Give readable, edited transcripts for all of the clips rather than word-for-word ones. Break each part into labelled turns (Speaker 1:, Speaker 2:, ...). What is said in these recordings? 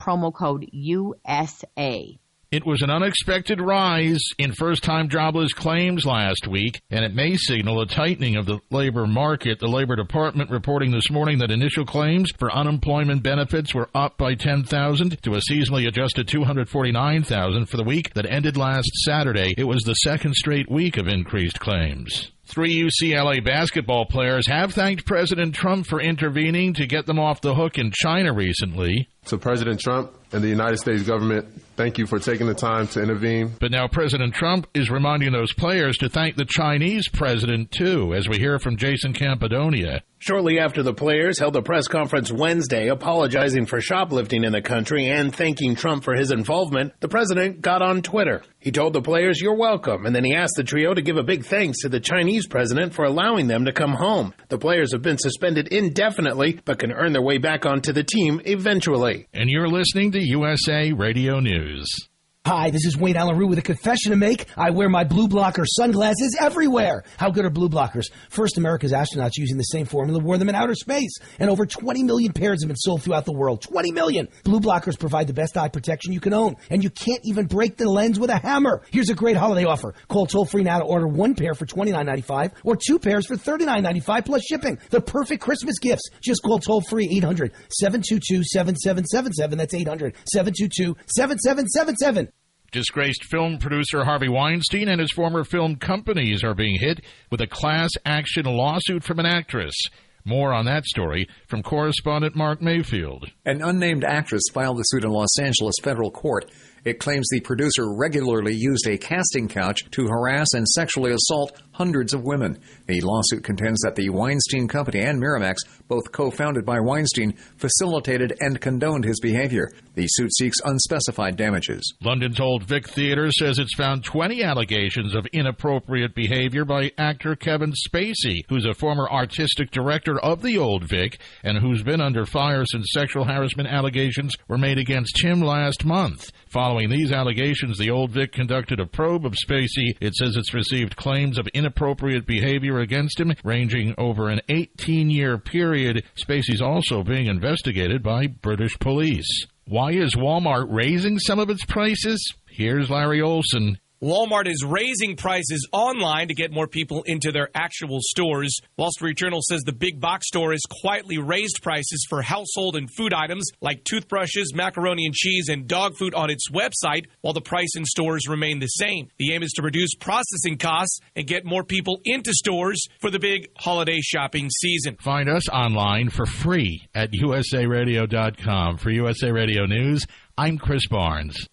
Speaker 1: promo code USA.
Speaker 2: It was an unexpected rise in first-time jobless claims last week, and it may signal a tightening of the labor market. The Labor Department reporting this morning that initial claims for unemployment benefits were up by 10,000 to a seasonally adjusted 249,000 for the week that ended last Saturday. It was the second straight week of increased claims. 3 UCLA basketball players have thanked President Trump for intervening to get them off the hook in China recently.
Speaker 3: To President Trump and the United States government, thank you for taking the time to intervene.
Speaker 2: But now President Trump is reminding those players to thank the Chinese president, too, as we hear from Jason Campidonia.
Speaker 4: Shortly after the players held a press conference Wednesday apologizing for shoplifting in the country and thanking Trump for his involvement, the president got on Twitter. He told the players, "You're welcome," and then he asked the trio to give a big thanks to the Chinese president for allowing them to come home. The players have been suspended indefinitely, but can earn their way back onto the team eventually.
Speaker 2: And you're listening to USA Radio News.
Speaker 5: Hi, this is Wayne Allen Root with a confession to make. I wear my blue blocker sunglasses everywhere. How good are blue blockers? First, America's astronauts using the same formula wore them in outer space. And over 20 million pairs have been sold throughout the world. 20 million! Blue blockers provide the best eye protection you can own. And you can't even break the lens with a hammer. Here's a great holiday offer. Call toll-free now to order 1 pair for $29.95 or 2 pairs for $39.95 plus shipping. The perfect Christmas gifts. Just call toll-free 800-722-7777. That's 800-722-7777.
Speaker 2: Disgraced film producer Harvey Weinstein and his former film companies are being hit with a class action lawsuit from an actress. More on that story from correspondent Mark Mayfield.
Speaker 6: An unnamed actress filed the suit in Los Angeles federal court. It claims the producer regularly used a casting couch to harass and sexually assault hundreds of women. The lawsuit contends that the Weinstein Company and Miramax, both co-founded by Weinstein, facilitated and condoned his behavior. The suit seeks unspecified damages.
Speaker 2: London's Old Vic Theatre says it's found 20 allegations of inappropriate behavior by actor Kevin Spacey, who's a former artistic director of the Old Vic and who's been under fire since sexual harassment allegations were made against him last month. Following these allegations, the Old Vic conducted a probe of Spacey. It says it's received claims of inappropriate behavior against him, ranging over an 18-year period. Spacey's also being investigated by British police. Why is Walmart raising some of its prices? Here's Larry Olson.
Speaker 7: Walmart is raising prices online to get more people into their actual stores. Wall Street Journal says the big box store has quietly raised prices for household and food items like toothbrushes, macaroni and cheese, and dog food on its website, while the price in stores remain the same. The aim is to reduce processing costs and get more people into stores for the big holiday shopping season.
Speaker 2: Find us online for free at usaradio.com. For USA Radio News, I'm Chris Barnes.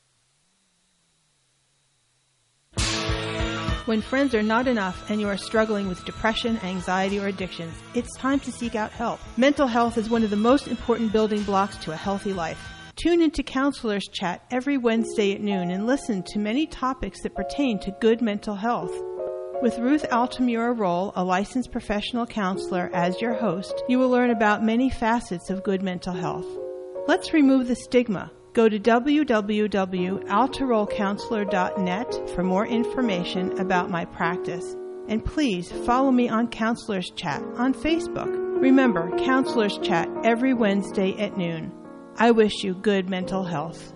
Speaker 8: When friends are not enough and you are struggling with depression, anxiety, or addictions, it's time to seek out help. Mental health is one of the most important building blocks to a healthy life. Tune into Counselors Chat every Wednesday at noon and listen to many topics that pertain to good mental health. With Ruth Altamura Roll, a licensed professional counselor, as your host, you will learn about many facets of good mental health. Let's remove the stigma. Go to www.altarollcounselor.net for more information about my practice. And please follow me on Counselors Chat on Facebook. Remember, Counselors Chat every Wednesday at noon. I wish you good mental health.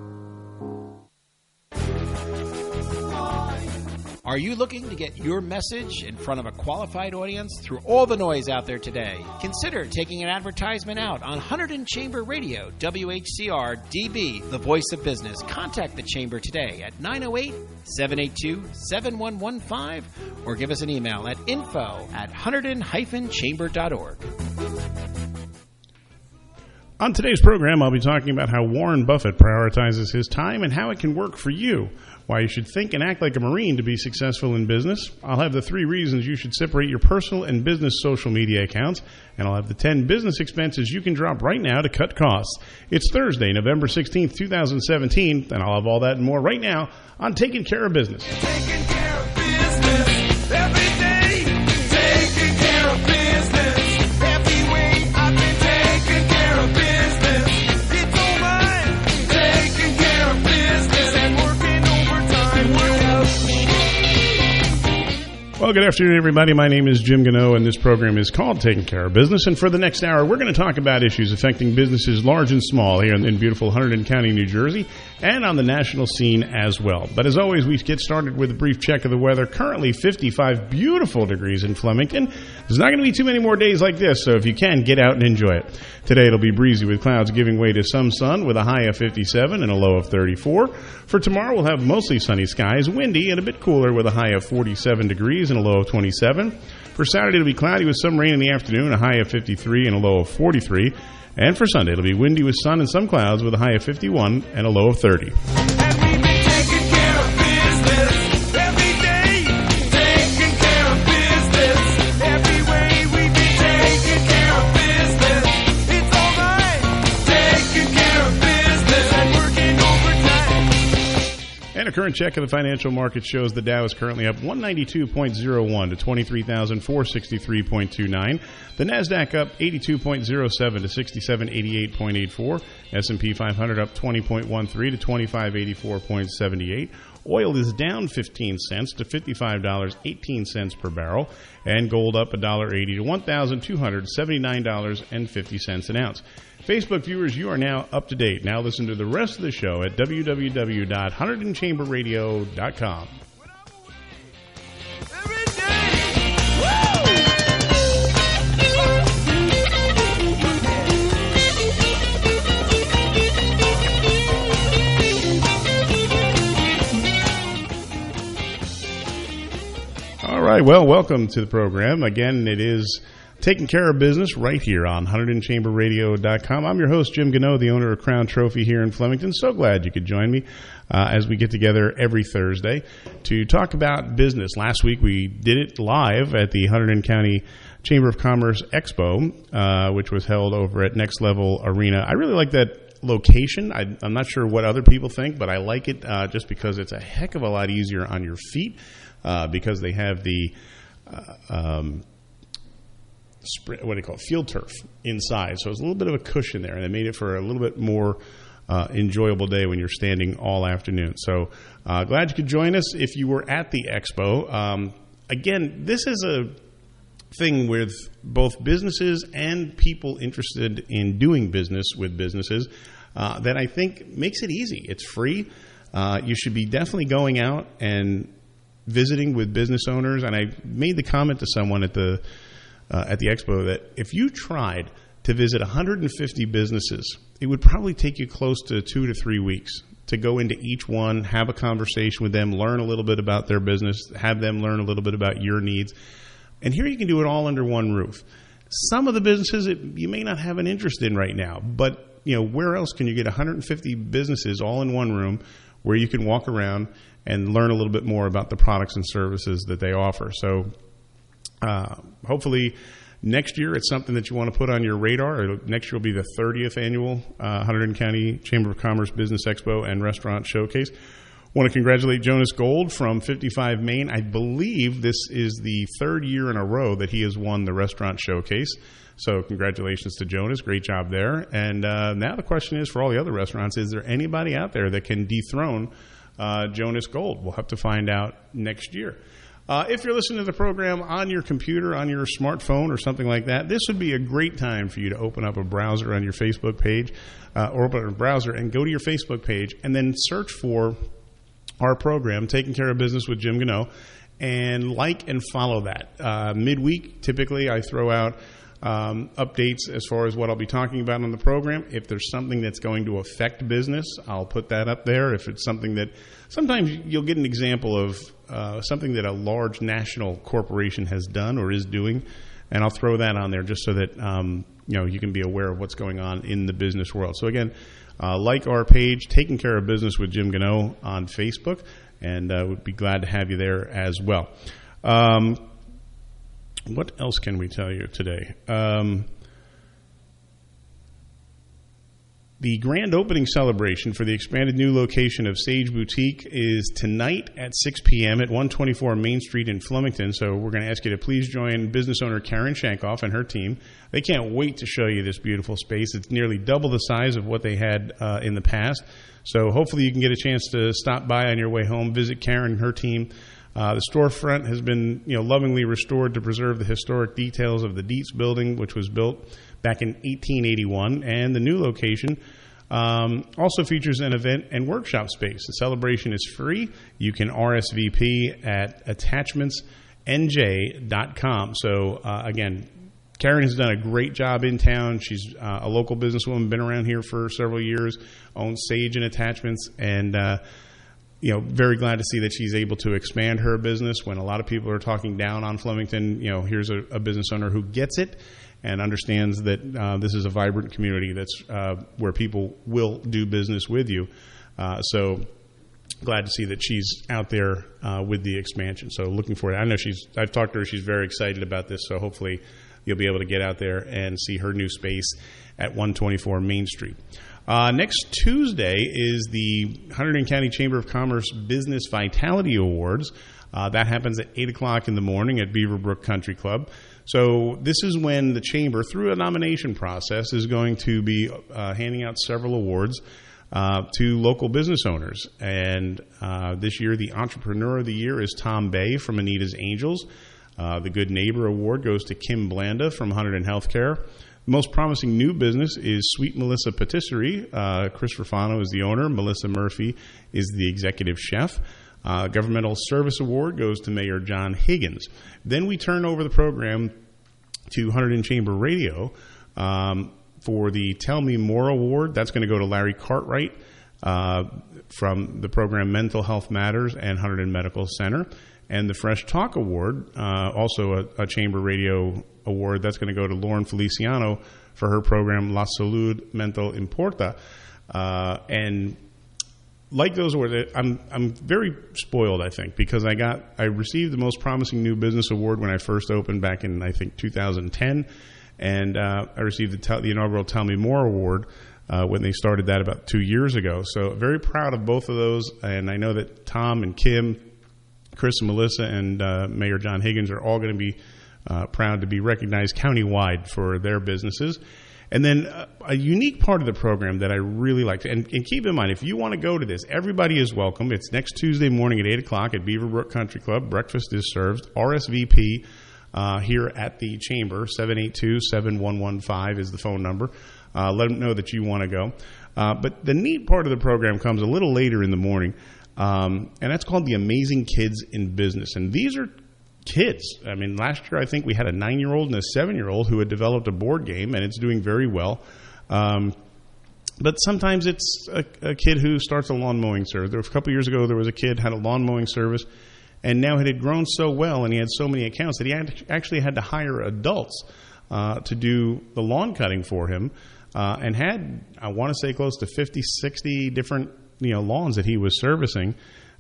Speaker 9: Are you looking to get your message in front of a qualified audience through all the noise out there today? Consider taking an advertisement out on Hunterdon Chamber Radio, WHCR DB, the voice of business. Contact the Chamber today at 908-782-7115 or give us an email at info@hunterdon-chamber.org.
Speaker 10: On today's program, I'll be talking about how Warren Buffett prioritizes his time and how it can work for you, why you should think and act like a Marine to be successful in business. I'll have the 3 reasons you should separate your personal and business social media accounts, and I'll have the 10 business expenses you can drop right now to cut costs. It's Thursday, November 16th, 2017, and I'll have all that and more right now on Taking Care of Business.
Speaker 11: Taking care of business every day. Taking care of business every way. I've been taking care of business. It's all mine. Taking care of business and working overtime.
Speaker 10: Well, good afternoon, everybody. My name is Jim Gano, and this program is called Taking Care of Business. And for the next hour, we're going to talk about issues affecting businesses large and small here in beautiful Hunterdon County, New Jersey, and on the national scene as well. But as always, we get started with a brief check of the weather. Currently 55 beautiful degrees in Flemington. There's not going to be too many more days like this, so if you can, get out and enjoy it. Today it'll be breezy with clouds giving way to some sun with a high of 57 and a low of 34. For tomorrow, we'll have mostly sunny skies, windy, and a bit cooler with a high of 47 degrees and a low of 27. For Saturday, it'll be cloudy with some rain in the afternoon, a high of 53 and a low of 43. And for Sunday, it'll be windy with sun and some clouds with a high of 51 and a low of 30. A current check of the financial market shows the Dow is currently up 192.01 to 23,463.29. The Nasdaq up 82.07 to 6788.84. S&P 500 up 20.13 to 2584.78. Oil is down 15 cents to $55.18 per barrel, and gold up $1.80 to $1,279.50 an ounce. Facebook viewers, you are now up to date. Now listen to the rest of the show at www.HunterdonChamberRadio.com. All right, well, welcome to the program. Again, it is Taking Care of Business right here on HunterdonChamberRadio.com. I'm your host, Jim Gano, the owner of Crown Trophy here in Flemington. So glad you could join me as we get together every Thursday to talk about business. Last week we did it live at the Hunterdon County Chamber of Commerce Expo, which was held over at Next Level Arena. I really like that location. I'm not sure what other people think, but I like it just because it's a heck of a lot easier on your feet because they have the field turf inside. So it's a little bit of a cushion there, and it made it for a little bit more enjoyable day when you're standing all afternoon. So glad you could join us if you were at the expo. Again, this is a thing with both businesses and people interested in doing business with businesses that I think makes it easy. It's free. You should be definitely going out and visiting with business owners. And I made the comment to someone at the expo that if you tried to visit 150 businesses, it would probably take you close to 2 to 3 weeks to go into each one, have a conversation with them, learn a little bit about their business, have them learn a little bit about your needs. And here you can do it all under one roof. Some of the businesses you may not have an interest in right now, but where else can you get 150 businesses all in one room where you can walk around and learn a little bit more about the products and services that they offer? So hopefully next year it's something that you want to put on your radar. Next year will be the 30th annual Hunterdon County Chamber of Commerce Business Expo and Restaurant Showcase. I want to congratulate Jonas Gold from 55 Main. I believe this is the third year in a row that he has won the Restaurant Showcase. So congratulations to Jonas. Great job there. And now the question is for all the other restaurants, is there anybody out there that can dethrone Jonas Gold? We'll have to find out next year. If you're listening to the program on your computer, on your smartphone, or something like that, this would be a great time for you to open up a browser on your Facebook page, or open a browser and go to your Facebook page and then search for our program, Taking Care of Business with Jim Gano, and like and follow that. Midweek, typically, I throw out updates as far as what I'll be talking about on the program. If there's something that's going to affect business, I'll put that up there. If it's something that sometimes you'll get an example of something that a large national corporation has done or is doing, and I'll throw that on there just so that you can be aware of what's going on in the business world. So again, like our page, Taking Care of Business with Jim Gano on Facebook, and would be glad to have you there as well. What else can we tell you today? The grand opening celebration for the expanded new location of Sage Boutique is tonight at 6 p.m. at 124 Main Street in Flemington. So we're going to ask you to please join business owner Karen Shankoff and her team. They can't wait to show you this beautiful space. It's nearly double the size of what they had in the past. So hopefully you can get a chance to stop by on your way home, visit Karen and her team. The storefront has been, lovingly restored to preserve the historic details of the Dietz building, which was built back in 1881, and the new location also features an event and workshop space. The celebration is free. You can RSVP at attachmentsnj.com. So, again, Karen has done a great job in town. She's a local businesswoman, been around here for several years, owns Sage and Attachments, and very glad to see that she's able to expand her business when a lot of people are talking down on Flemington. Here's a business owner who gets it and understands that this is a vibrant community that's where people will do business with you. So glad to see that she's out there with the expansion. So looking forward. I know I've talked to her. She's very excited about this. So hopefully you'll be able to get out there and see her new space at 124 Main Street. Next Tuesday is the Hunterdon County Chamber of Commerce Business Vitality Awards. That happens at 8 o'clock in the morning at Beaverbrook Country Club. So this is when the Chamber, through a nomination process, is going to be handing out several awards to local business owners. And this year, the Entrepreneur of the Year is Tom Bay from Anita's Angels. The Good Neighbor Award goes to Kim Blanda from Hunterdon Healthcare. The most promising new business is Sweet Melissa Patisserie. Chris Rufano is the owner. Melissa Murphy is the executive chef. Governmental Service Award goes to Mayor John Higgins. Then we turn over the program to Hunterdon Chamber Radio for the Tell Me More Award. That's going to go to Larry Cartwright from the program Mental Health Matters and Hunterdon Medical Center. And the Fresh Talk Award, also a Chamber Radio Award, that's going to go to Lauren Feliciano for her program La Salud Mental Importa. And like those awards, I'm very spoiled, I think, because I received the Most Promising New Business Award when I first opened back in, I think, 2010. And I received the inaugural Tell Me More Award when they started that about 2 years ago. So very proud of both of those. And I know that Tom and Kim, Chris and Melissa, and Mayor John Higgins are all going to be proud to be recognized countywide for their businesses. And then a unique part of the program that I really like, and keep in mind, if you want to go to this, everybody is welcome. It's next Tuesday morning at 8 o'clock at Beaverbrook Country Club. Breakfast is served. RSVP here at the Chamber, 782-7115 is the phone number. Let them know that you want to go. But the neat part of the program comes a little later in the morning. And that's called the Amazing Kids in Business. And these are kids. I mean, last year I think we had a 9-year-old and a 7-year-old who had developed a board game, and it's doing very well. But sometimes it's a kid who starts a lawn mowing service. A couple years ago, there was a kid who had a lawn mowing service, and now it had grown so well, and he had so many accounts that he actually had to hire adults to do the lawn cutting for him, and had, I want to say, close to 50, 60 different lawns that he was servicing.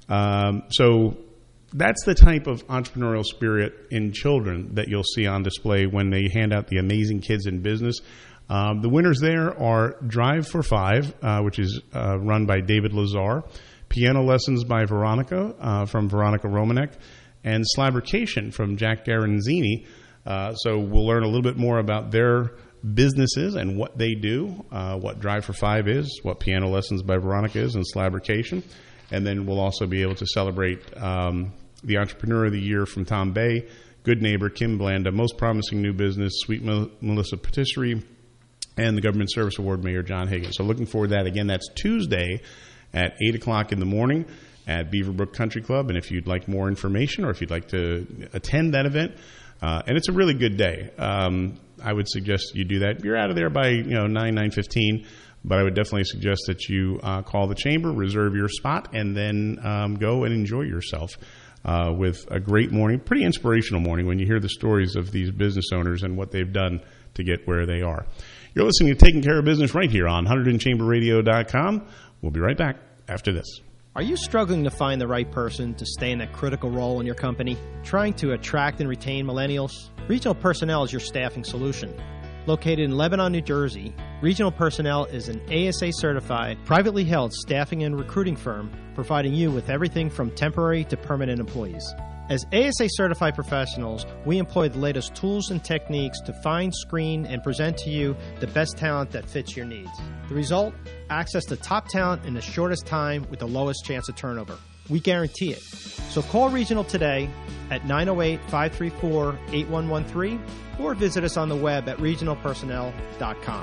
Speaker 10: So that's the type of entrepreneurial spirit in children that you'll see on display when they hand out the Amazing Kids in Business. The winners there are Drive for Five, which is run by David Lazar, Piano Lessons by Veronica from Veronica Romanek, and Slabrication from Jack Garanzini. So we'll learn a little bit more about their businesses and what they do, what Drive for Five is, what Piano Lessons by Veronica is, and Slabrication. And then we'll also be able to celebrate the Entrepreneur of the Year from Tom Bay, Good Neighbor, Kim Blanda, Most Promising New Business, Sweet Melissa Patisserie, and the Government Service Award, Mayor John Higgins. So looking forward to that. Again, that's Tuesday at 8 o'clock in the morning at Beaverbrook Country Club. And if you'd like more information or if you'd like to attend that event, and it's a really good day, I would suggest you do that. You're out of there by 9:15, but I would definitely suggest that you call the Chamber, reserve your spot, and then go and enjoy yourself with a great morning, pretty inspirational morning when you hear the stories of these business owners and what they've done to get where they are. You're listening to Taking Care of Business right here on HunterdonChamberRadio.com. We'll be right back after this.
Speaker 12: Are you struggling to find the right person to stay in that critical role in your company? Trying to attract and retain millennials? Regional Personnel is your staffing solution. Located in Lebanon, New Jersey, Regional Personnel is an ASA-certified, privately held staffing and recruiting firm providing you with everything from temporary to permanent employees. As ASA-certified professionals, we employ the latest tools and techniques to find, screen, and present to you the best talent that fits your needs. The result? Access to top talent in the shortest time with the lowest chance of turnover. We guarantee it. So call Regional today at 908-534-8113 or visit us on the web at regionalpersonnel.com.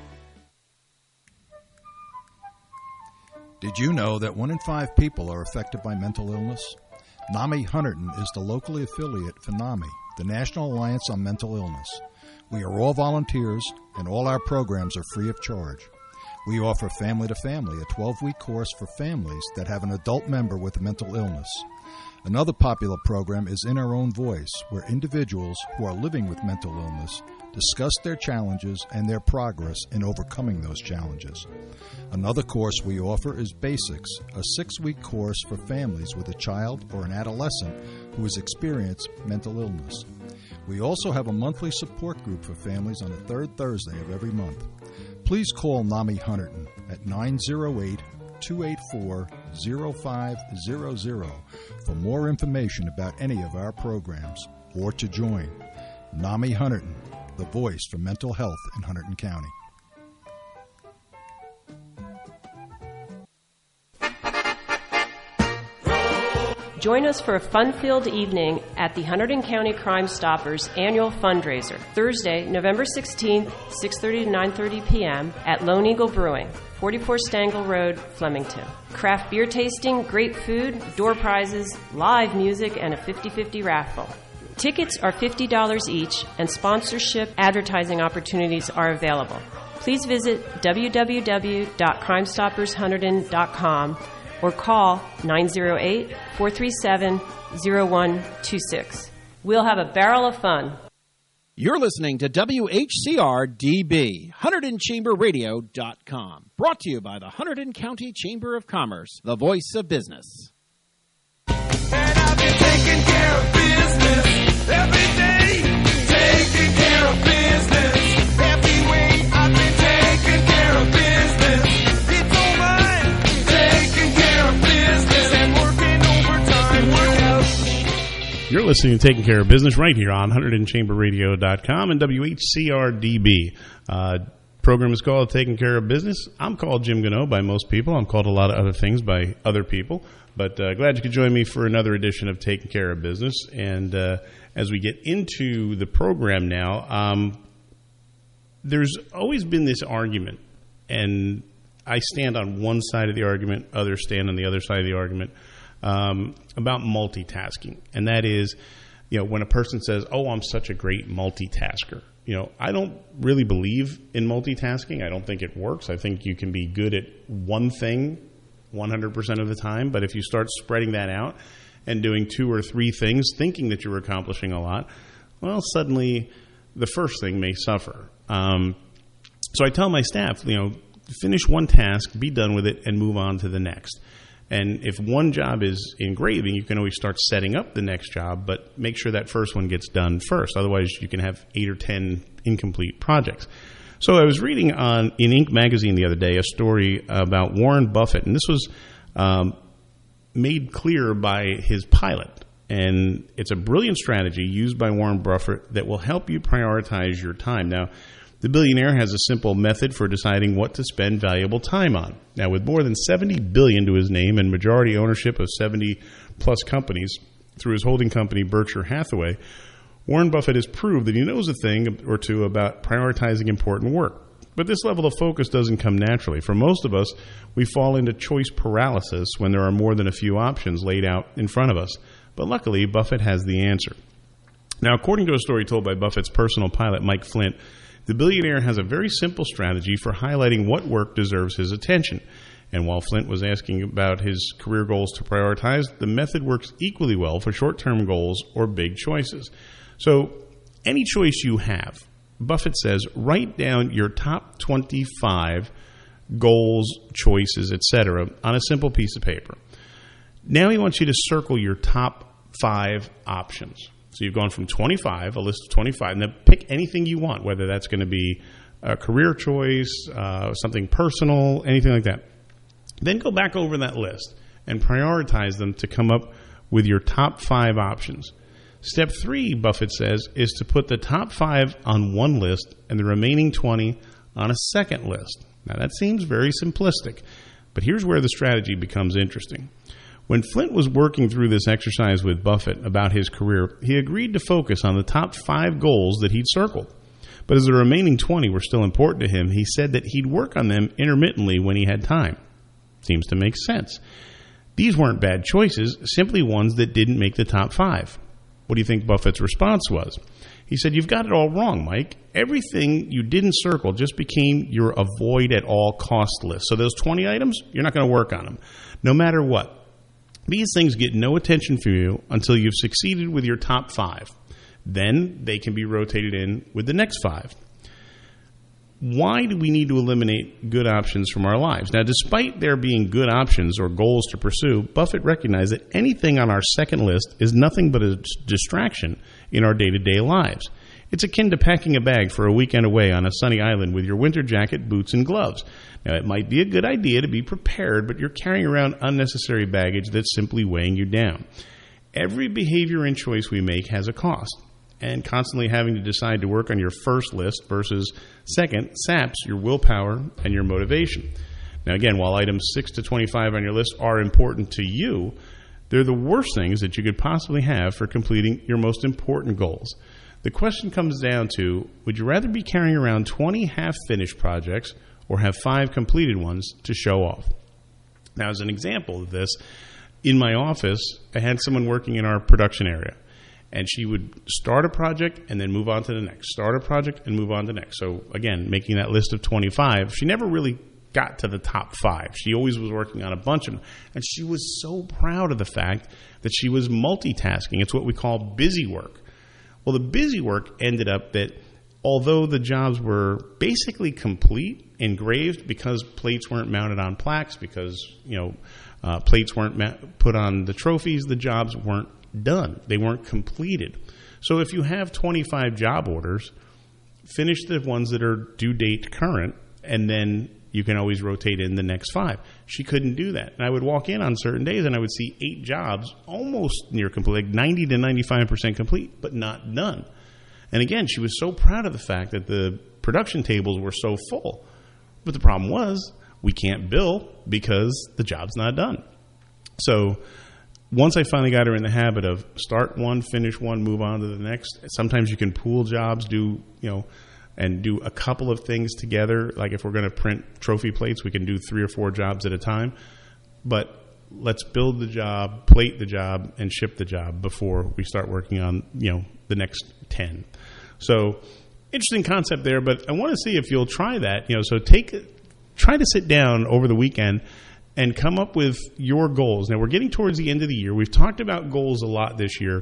Speaker 13: Did you know that 1 in 5 people are affected by mental illness? NAMI Hunterdon is the locally affiliate for NAMI, the National Alliance on Mental Illness. We are all volunteers, and all our programs are free of charge. We offer Family to Family, a 12-week course for families that have an adult member with a mental illness. Another popular program is In Our Own Voice, where individuals who are living with mental illness discuss their challenges and their progress in overcoming those challenges. Another course we offer is Basics, a 6-week course for families with a child or an adolescent who has experienced mental illness. We also have a monthly support group for families on the third Thursday of every month. Please call NAMI Hunterdon at 908-284-0500 for more information about any of our programs or to join. NAMI Hunterdon, the voice for mental health in Hunterdon County.
Speaker 14: Join us for a fun-filled evening at the Hunterdon County Crime Stoppers annual fundraiser, Thursday, November 16th, 6:30 to 9:30 p.m. at Lone Eagle Brewing, 44 Stangle Road, Flemington. Craft beer tasting, great food, door prizes, live music, and a 50-50 raffle. Tickets are $50 each, and sponsorship advertising opportunities are available. Please visit www.crimestoppershunterdon.com or call 908-437-0126. We'll have a barrel of fun.
Speaker 9: You're listening to WHCR-DB, HunterdonChamberRadio.com. Brought to you by the Hunterdon County Chamber of Commerce, the voice of business.
Speaker 11: And I've been taking care of business every day. Taking care of business every way. I've been taking care of business. It's all mine. Taking care of business and working overtime. Work out.
Speaker 10: You're listening to Taking Care of Business right here on HunterdonChamberRadio.com and WHCR-DB. Program is called Taking Care of Business. I'm called Jim Gano by most people. I'm called a lot of other things by other people. But glad you could join me for another edition of Taking Care of Business. And as we get into the program now, there's always been this argument, and I stand on one side of the argument, others stand on the other side of the argument, about multitasking. And that is, when a person says, oh, I'm such a great multitasker. I don't really believe in multitasking. I don't think it works. I think you can be good at one thing 100% of the time, but if you start spreading that out and doing 2 or 3 things, thinking that you're accomplishing a lot, well, suddenly the first thing may suffer. So I tell my staff, finish one task, be done with it, and move on to the next. And if one job is engraving, you can always start setting up the next job, but make sure that first one gets done first. Otherwise, you can have 8 or 10 incomplete projects. So I was reading in Inc. magazine the other day a story about Warren Buffett, and this was made clear by his pilot. And it's a brilliant strategy used by Warren Buffett that will help you prioritize your time. Now, the billionaire has a simple method for deciding what to spend valuable time on. Now, with more than $70 billion to his name and majority ownership of 70-plus companies through his holding company, Berkshire Hathaway, Warren Buffett has proved that he knows a thing or two about prioritizing important work. But this level of focus doesn't come naturally. For most of us, we fall into choice paralysis when there are more than a few options laid out in front of us. But luckily, Buffett has the answer. Now, according to a story told by Buffett's personal pilot, Mike Flint, the billionaire has a very simple strategy for highlighting what work deserves his attention. And while Flint was asking about his career goals to prioritize, the method works equally well for short-term goals or big choices. So any choice you have, Buffett says, write down your top 25 goals, choices, etc. on a simple piece of paper. Now he wants you to circle your top 5 options. So you've gone from 25, a list of 25, and then pick anything you want, whether that's going to be a career choice, something personal, anything like that. Then go back over that list and prioritize them to come up with your top 5 options. Step 3, Buffett says, is to put the top 5 on one list and the remaining 20 on a second list. Now that seems very simplistic, but here's where the strategy becomes interesting. When Flint was working through this exercise with Buffett about his career, he agreed to focus on the top 5 goals that he'd circled. But as the remaining 20 were still important to him, he said that he'd work on them intermittently when he had time. Seems to make sense. These weren't bad choices, simply ones that didn't make the top 5. What do you think Buffett's response was? He said, "You've got it all wrong, Mike. Everything you didn't circle just became your avoid at all cost list. So those 20 items, you're not going to work on them, no matter what. These things get no attention from you until you've succeeded with your top 5. Then they can be rotated in with the next 5. Why do we need to eliminate good options from our lives? Now, despite there being good options or goals to pursue, Buffett recognized that anything on our second list is nothing but a distraction in our day-to-day lives. It's akin to packing a bag for a weekend away on a sunny island with your winter jacket, boots, and gloves. Now, it might be a good idea to be prepared, but you're carrying around unnecessary baggage that's simply weighing you down. Every behavior and choice we make has a cost, and constantly having to decide to work on your first list versus second saps your willpower and your motivation. Now, again, while items 6 to 25 on your list are important to you, they're the worst things that you could possibly have for completing your most important goals. The question comes down to, would you rather be carrying around 20 half-finished projects or have 5 completed ones to show off? Now, as an example of this, in my office, I had someone working in our production area. And she would start a project and then move on to the next. Start a project and move on to the next. So, again, making that list of 25, she never really got to the top 5. She always was working on a bunch of them. And she was so proud of the fact that she was multitasking. It's what we call busy work. Well, the busy work ended up that although the jobs were basically complete, engraved, because plates weren't mounted on plaques, because, plates weren't put on the trophies, the jobs weren't done. They weren't completed. So if you have 25 job orders, finish the ones that are due date current, and then you can always rotate in the next 5. She couldn't do that. And I would walk in on certain days and I would see 8 jobs almost near complete, like 90 to 95% complete, but not done. And again, she was so proud of the fact that the production tables were so full. But the problem was, we can't bill because the job's not done. So once I finally got her in the habit of start one, finish one, move on to the next. Sometimes you can pool jobs, do a couple of things together. Like if we're going to print trophy plates, we can do 3 or 4 jobs at a time. But let's build the job, plate the job, and ship the job before we start working on, the next 10. So interesting concept there, but I want to see if you'll try that. So try to sit down over the weekend and come up with your goals. Now, we're getting towards the end of the year. We've talked about goals a lot this year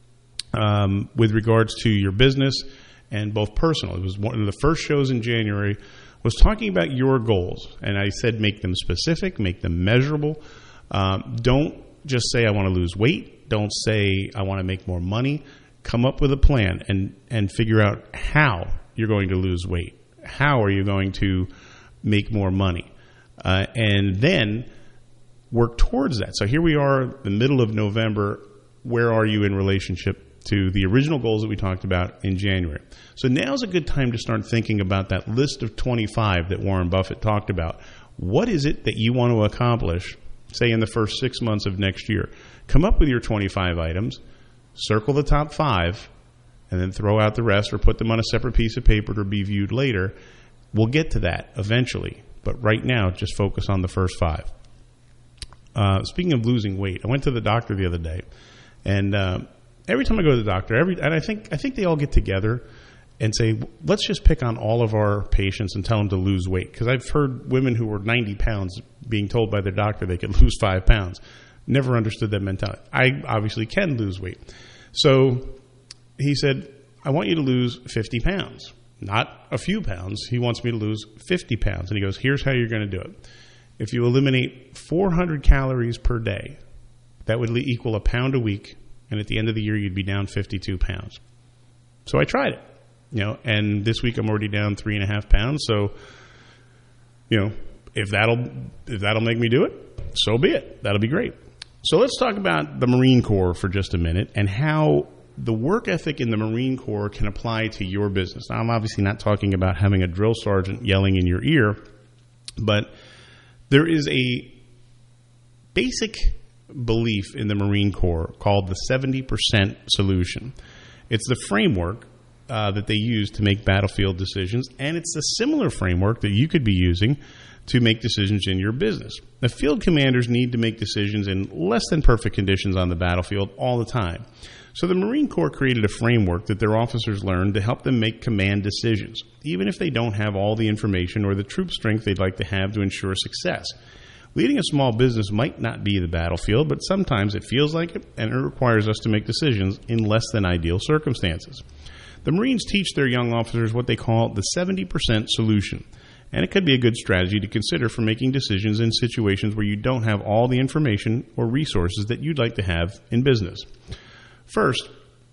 Speaker 10: with regards to your business and both personal. It was one of the first shows in January was talking about your goals. And I said make them specific, make them measurable. Don't just say I want to lose weight. Don't say I want to make more money. Come up with a plan and figure out how you're going to lose weight. How are you going to make more money? And then work towards that. So here we are, the middle of November. Where are you in relationship to the original goals that we talked about in January? So now's a good time to start thinking about that list of 25 that Warren Buffett talked about. What is it that you want to accomplish, say, in the first 6 months of next year? Come up with your 25 items, circle the top 5, and then throw out the rest or put them on a separate piece of paper to be viewed later. We'll get to that eventually. But right now, just focus on the first 5. Speaking of losing weight, I went to the doctor the other day, and every time I go to the doctor, and I think they all get together and say, let's just pick on all of our patients and tell them to lose weight. Because I've heard women who were 90 pounds being told by their doctor they could lose 5 pounds. Never understood that mentality. I obviously can lose weight. So he said, I want you to lose 50 pounds. Not a few pounds. He wants me to lose 50 pounds. And he goes, here's how you're going to do it. If you eliminate 400 calories per day, that would equal a pound a week. And at the end of the year, you'd be down 52 pounds. So I tried it, and this week I'm already down 3.5 pounds. So, if that'll make me do it, so be it. That'll be great. So let's talk about the Marine Corps for just a minute and how the work ethic in the Marine Corps can apply to your business. Now, I'm obviously not talking about having a drill sergeant yelling in your ear, but there is a basic belief in the Marine Corps called the 70% solution. It's the framework that they use to make battlefield decisions, and it's a similar framework that you could be using to make decisions in your business. The field commanders need to make decisions in less than perfect conditions on the battlefield all the time. So the Marine Corps created a framework that their officers learn to help them make command decisions, even if they don't have all the information or the troop strength they'd like to have to ensure success. Leading a small business might not be the battlefield, but sometimes it feels like it, and it requires us to make decisions in less than ideal circumstances. The Marines teach their young officers what they call the 70% solution, and it could be a good strategy to consider for making decisions in situations where you don't have all the information or resources that you'd like to have in business. First,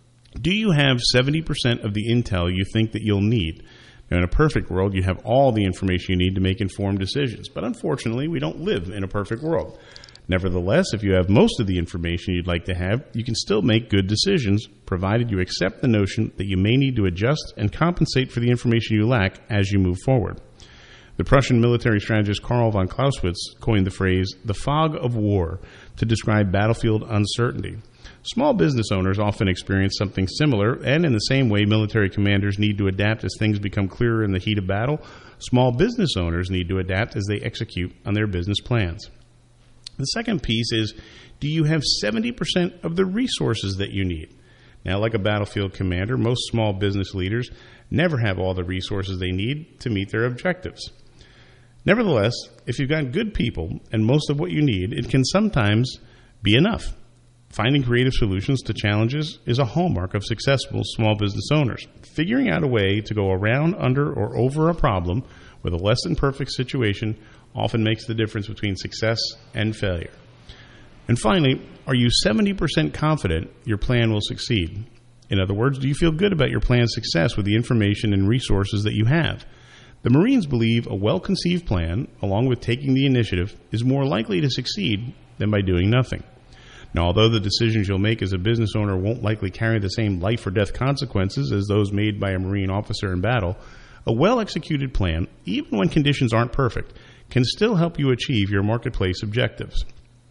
Speaker 10: do you have 70% of the intel you think that you'll need? Now, in a perfect world, you have all the information you need to make informed decisions, but unfortunately, we don't live in a perfect world. Nevertheless, if you have most of the information you'd like to have, you can still make good decisions, provided you accept the notion that you may need to adjust and compensate for the information you lack as you move forward. The Prussian military strategist Karl von Clausewitz coined the phrase, the fog of war, to describe battlefield uncertainty. Small business owners often experience something similar, and in the same way military commanders need to adapt as things become clearer in the heat of battle, small business owners need to adapt as they execute on their business plans. The second piece is, do you have 70% of the resources that you need? Now, like a battlefield commander, most small business leaders never have all the resources they need to meet their objectives. Nevertheless, if you've got good people and most of what you need, it can sometimes be enough. Finding creative solutions to challenges is a hallmark of successful small business owners. Figuring out a way to go around, under, or over a problem with a less than perfect situation often makes the difference between success and failure. And finally, are you 70% confident your plan will succeed? In other words, do you feel good about your plan's success with the information and resources that you have? The Marines believe a well-conceived plan, along with taking the initiative, is more likely to succeed than by doing nothing. Now, although the decisions you'll make as a business owner won't likely carry the same life or death consequences as those made by a Marine officer in battle, a well-executed plan, even when conditions aren't perfect, can still help you achieve your marketplace objectives.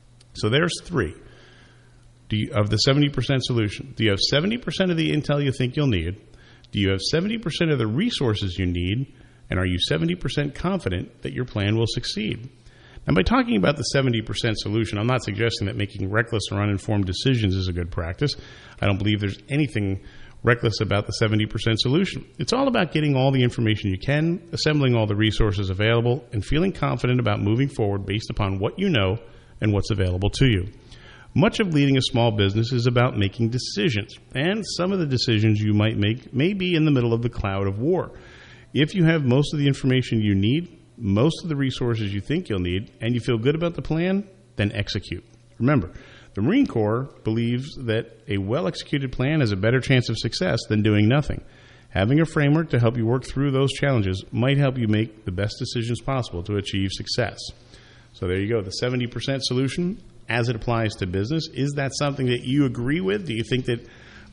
Speaker 10: So there's three of the 70% solution. Do you have 70% of the intel you think you'll need? Do you have 70% of the resources you need? And are you 70% confident that your plan will succeed? Now, by talking about the 70% solution, I'm not suggesting that making reckless or uninformed decisions is a good practice. I don't believe there's anything reckless about the 70% solution. It's all about getting all the information you can, assembling all the resources available, and feeling confident about moving forward based upon what you know and what's available to you. Much of leading a small business is about making decisions, and some of the decisions you might make may be in the middle of the cloud of war. If you have most of the information you need, most of the resources you think you'll need, and you feel good about the plan, then execute. Remember, the Marine Corps believes that a well-executed plan has a better chance of success than doing nothing. Having a framework to help you work through those challenges might help you make the best decisions possible to achieve success. So there you go, the 70% solution as it applies to business. Is that something that you agree with? Do you think that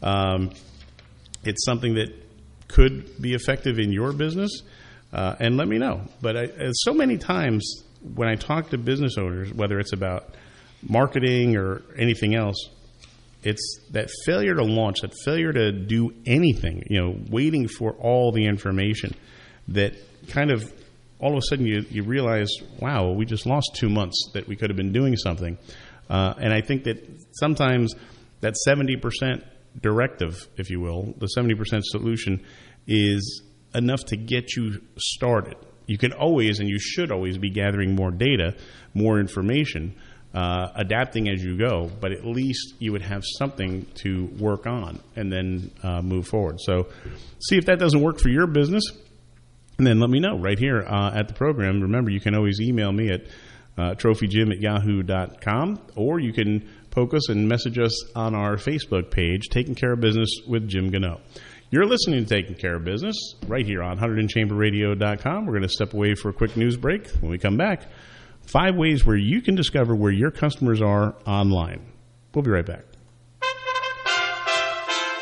Speaker 10: it's something that could be effective in your business? And let me know. But so many times when I talk to business owners, whether it's about marketing or anything else, it's that failure to launch, that failure to do anything, waiting for all the information, that kind of all of a sudden you realize, wow, we just lost 2 months that we could have been doing something. And I think that sometimes that 70% directive, if you will, the 70% solution is enough to get you started. You can always, and you should always, be gathering more data, more information, adapting as you go, but at least you would have something to work on and then move forward. So see if that doesn't work for your business, and then let me know right here at the program. Remember, you can always email me at trophyjim@yahoo.com, or you can poke us and message us on our Facebook page, Taking Care of Business with Jim Gannett. You're listening to Taking Care of Business right here on 100inchamberradio.com. We're going to step away for a quick news break. When we come back, 5 ways where you can discover where your customers are online. We'll be right back.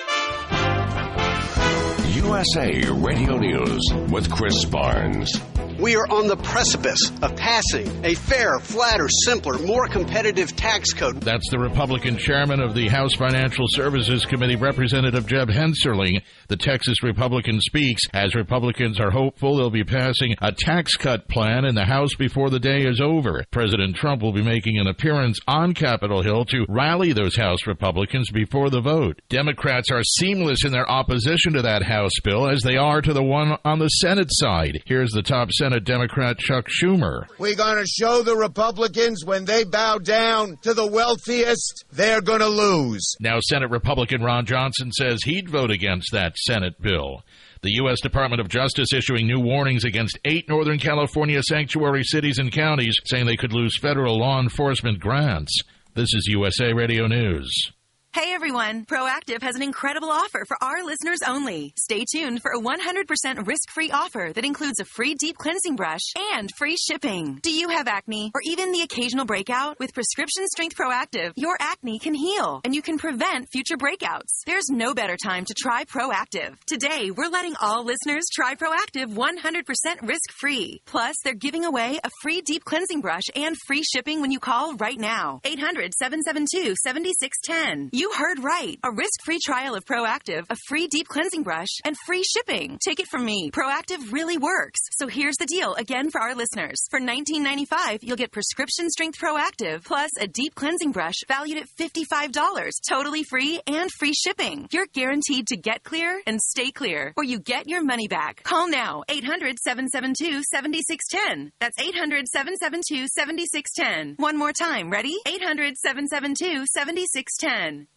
Speaker 15: USA Radio News with Chris Barnes. We are on the precipice of passing a fair, flatter, simpler, more competitive tax code.
Speaker 2: That's the Republican chairman of the House Financial Services Committee, Representative Jeb Hensarling. The Texas Republican speaks as Republicans are hopeful they'll be passing a tax cut plan in the House before the day is over. President Trump will be making an appearance on Capitol Hill to rally those House Republicans before the vote. Democrats are seamless in their opposition to that House bill as they are to the one on the Senate side. Here's the top Senate Democrat Chuck Schumer.
Speaker 16: We're going to show the Republicans when they bow down to the wealthiest, they're going to lose.
Speaker 2: Now, Senate Republican Ron Johnson says he'd vote against that Senate bill. The U.S. Department of Justice issuing new warnings against 8 Northern California sanctuary cities and counties, saying they could lose federal law enforcement grants. This is USA Radio News.
Speaker 17: Hey everyone, Proactiv has an incredible offer for our listeners only. Stay tuned for a 100% risk-free offer that includes a free deep cleansing brush and free shipping. Do you have acne or even the occasional breakout? With Prescription Strength Proactiv, your acne can heal and you can prevent future breakouts. There's no better time to try Proactiv. Today, we're letting all listeners try Proactiv 100% risk-free. Plus, they're giving away a free deep cleansing brush and free shipping when you call right now. 800-772-7610. You heard right. A risk-free trial of Proactiv, a free deep cleansing brush, and free shipping. Take it from me. Proactiv really works. So here's the deal again for our listeners. For $19.95, you'll get Prescription Strength Proactiv plus a deep cleansing brush valued at $55. Totally free and free shipping. You're guaranteed to get clear and stay clear, or you get your money back. Call now. 800-772-7610. That's 800-772-7610. One more time. Ready? 800-772-7610.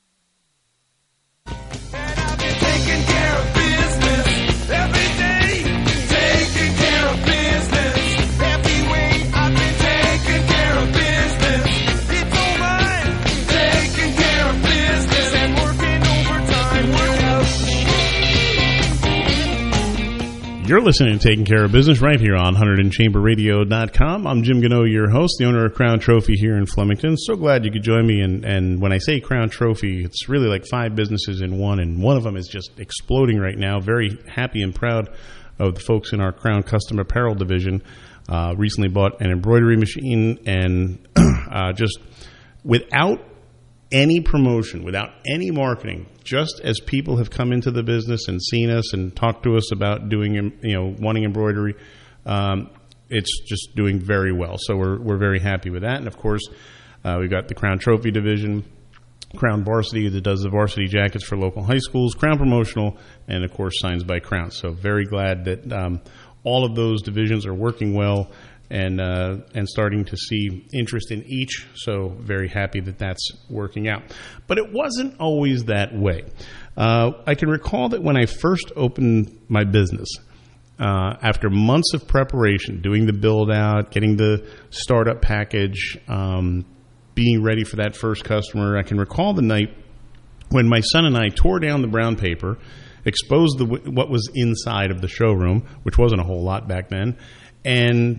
Speaker 11: Taking care of business every day. Taking care of business every way. I've been taking care of business. It's all mine. Taking care of business and working overtime.
Speaker 10: You're listening to Taking Care of Business right here on 100chamberradio.com. I'm Jim Gano, your host, the owner of Crown Trophy here in Flemington. So glad you could join me. And when I say Crown Trophy, it's really like 5 businesses in one, and one of them is just exploding right now. Very happy and proud of the folks in our Crown Custom Apparel division. Recently bought an embroidery machine, and just without any promotion, without any marketing, just as people have come into the business and seen us and talked to us about doing, wanting embroidery, it's just doing very well. So we're very happy with that. And of course, we've got the Crown Trophy division, Crown Varsity that does the varsity jackets for local high schools, Crown Promotional, and of course Signs by Crown. So very glad that all of those divisions are working well and starting to see interest in each. So very happy that that's working out. But it wasn't always that way. I can recall that when I first opened my business, after months of preparation, doing the build out, getting the startup package, being ready for that first customer, I can recall the night when my son and I tore down the brown paper, exposed what was inside of the showroom, which wasn't a whole lot back then, and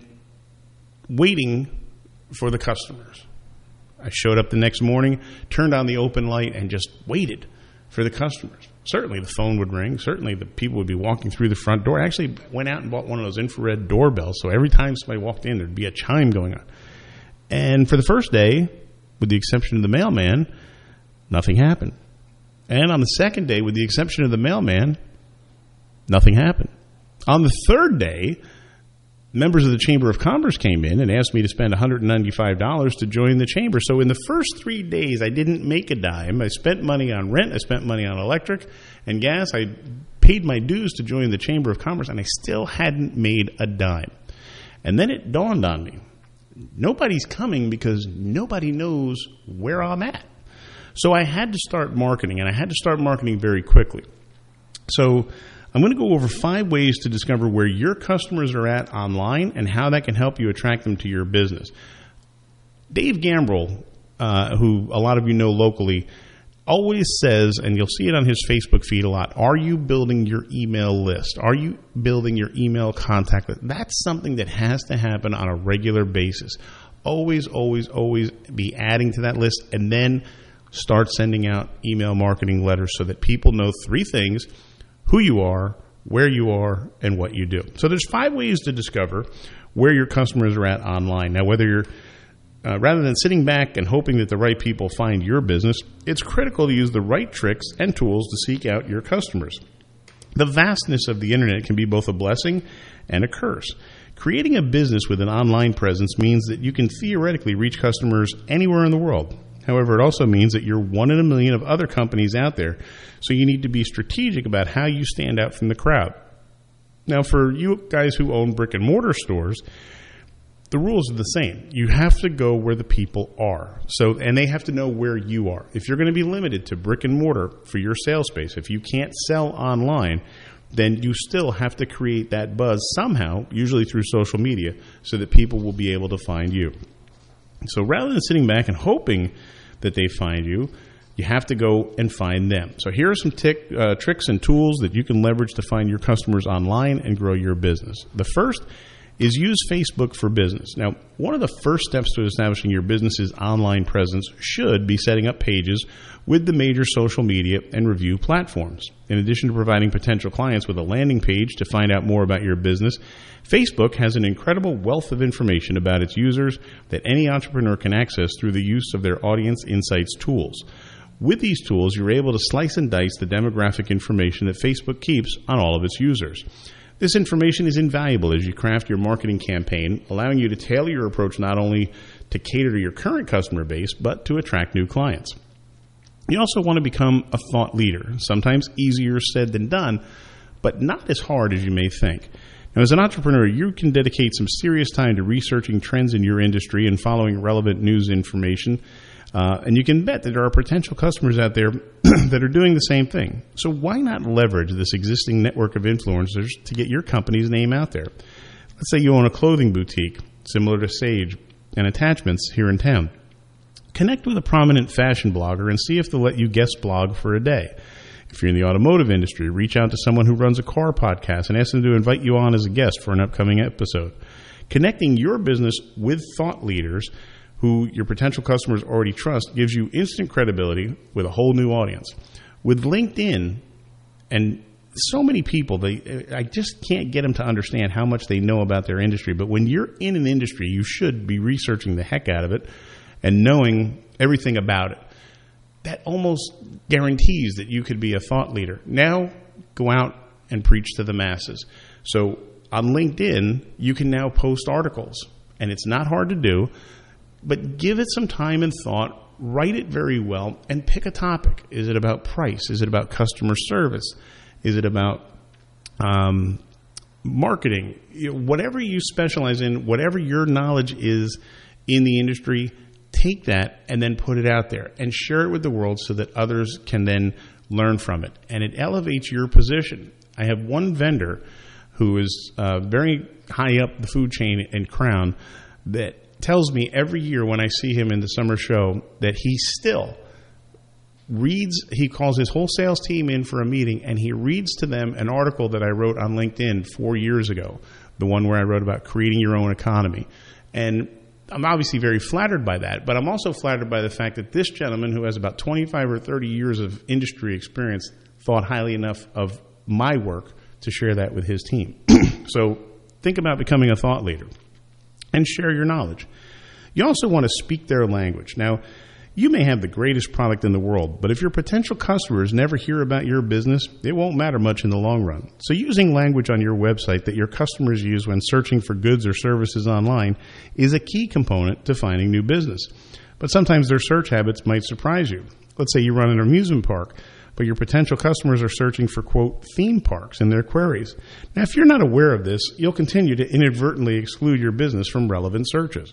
Speaker 10: waiting for the customers. I showed up the next morning, turned on the open light, and just waited for the customers. Certainly the phone would ring. Certainly the people would be walking through the front door. I actually went out and bought one of those infrared doorbells, so every time somebody walked in, there'd be a chime going on. And for the first day, with the exception of the mailman, nothing happened. And on the second day, with the exception of the mailman, nothing happened. On the third day, members of the Chamber of Commerce came in and asked me to spend $195 to join the chamber. So in the first 3 days, I didn't make a dime. I spent money on rent. I spent money on electric and gas. I paid my dues to join the Chamber of Commerce, and I still hadn't made a dime. And then it dawned on me, nobody's coming because nobody knows where I'm at. So I had to start marketing, and I had to start marketing very quickly. So I'm going to go over 5 ways to discover where your customers are at online and how that can help you attract them to your business. Dave Gambrell, who a lot of you know locally, always says, and you'll see it on his Facebook feed a lot, are you building your email list? Are you building your email contact list? That's something that has to happen on a regular basis. Always, always, always be adding to that list, and then start sending out email marketing letters so that people know 3 things: who you are, where you are, and what you do. So there's 5 ways to discover where your customers are at online. Now, whether you're rather than sitting back and hoping that the right people find your business, it's critical to use the right tricks and tools to seek out your customers. The vastness of the internet can be both a blessing and a curse. Creating a business with an online presence means that you can theoretically reach customers anywhere in the world. However, it also means that you're one in a million of other companies out there, so you need to be strategic about how you stand out from the crowd. Now, for you guys who own brick and mortar stores, the rules are the same. You have to go where the people are. And they have to know where you are. If you're going to be limited to brick and mortar for your sales space, if you can't sell online, then you still have to create that buzz somehow, usually through social media, so that people will be able to find you. So rather than sitting back and hoping that they find you, you have to go and find them. So here are some tricks and tools that you can leverage to find your customers online and grow your business. The first is use Facebook for Business. Now, one of the first steps to establishing your business's online presence should be setting up pages with the major social media and review platforms. In addition to providing potential clients with a landing page to find out more about your business, Facebook has an incredible wealth of information about its users that any entrepreneur can access through the use of their audience insights tools. With these tools, you're able to slice and dice the demographic information that Facebook keeps on all of its users. This information is invaluable as you craft your marketing campaign, allowing you to tailor your approach not only to cater to your current customer base, but to attract new clients. You also want to become a thought leader, sometimes easier said than done, but not as hard as you may think. Now, as an entrepreneur, you can dedicate some serious time to researching trends in your industry and following relevant news information. And you can bet that there are potential customers out there that are doing the same thing. So why not leverage this existing network of influencers to get your company's name out there? Let's say you own a clothing boutique, similar to Sage and Attachments here in town. Connect with a prominent fashion blogger and see if they'll let you guest blog for a day. If you're in the automotive industry, reach out to someone who runs a car podcast and ask them to invite you on as a guest for an upcoming episode. Connecting your business with thought leaders who your potential customers already trust gives you instant credibility with a whole new audience. With LinkedIn, and so many people, I just can't get them to understand how much they know about their industry. But when you're in an industry, you should be researching the heck out of it and knowing everything about it. That almost guarantees that you could be a thought leader. Now, go out and preach to the masses. So on LinkedIn, you can now post articles, and it's not hard to do. But give it some time and thought, write it very well, and pick a topic. Is it about price? Is it about customer service? Is it about marketing? Whatever you specialize in, whatever your knowledge is in the industry, take that and then put it out there and share it with the world so that others can then learn from it. And it elevates your position. I have one vendor who is very high up the food chain in Crown that tells me every year when I see him in the summer show that he still reads, he calls his whole sales team in for a meeting and he reads to them an article that I wrote on LinkedIn 4 years ago, the one where I wrote about creating your own economy. And I'm obviously very flattered by that, but I'm also flattered by the fact that this gentleman who has about 25 or 30 years of industry experience thought highly enough of my work to share that with his team. So think about becoming a thought leader and share your knowledge. You also want to speak their language. Now, you may have the greatest product in the world, but if your potential customers never hear about your business, it won't matter much in the long run. So using language on your website that your customers use when searching for goods or services online is a key component to finding new business. But sometimes their search habits might surprise you. Let's say you run an amusement park, but your potential customers are searching for, quote, theme parks in their queries. Now, if you're not aware of this, you'll continue to inadvertently exclude your business from relevant searches.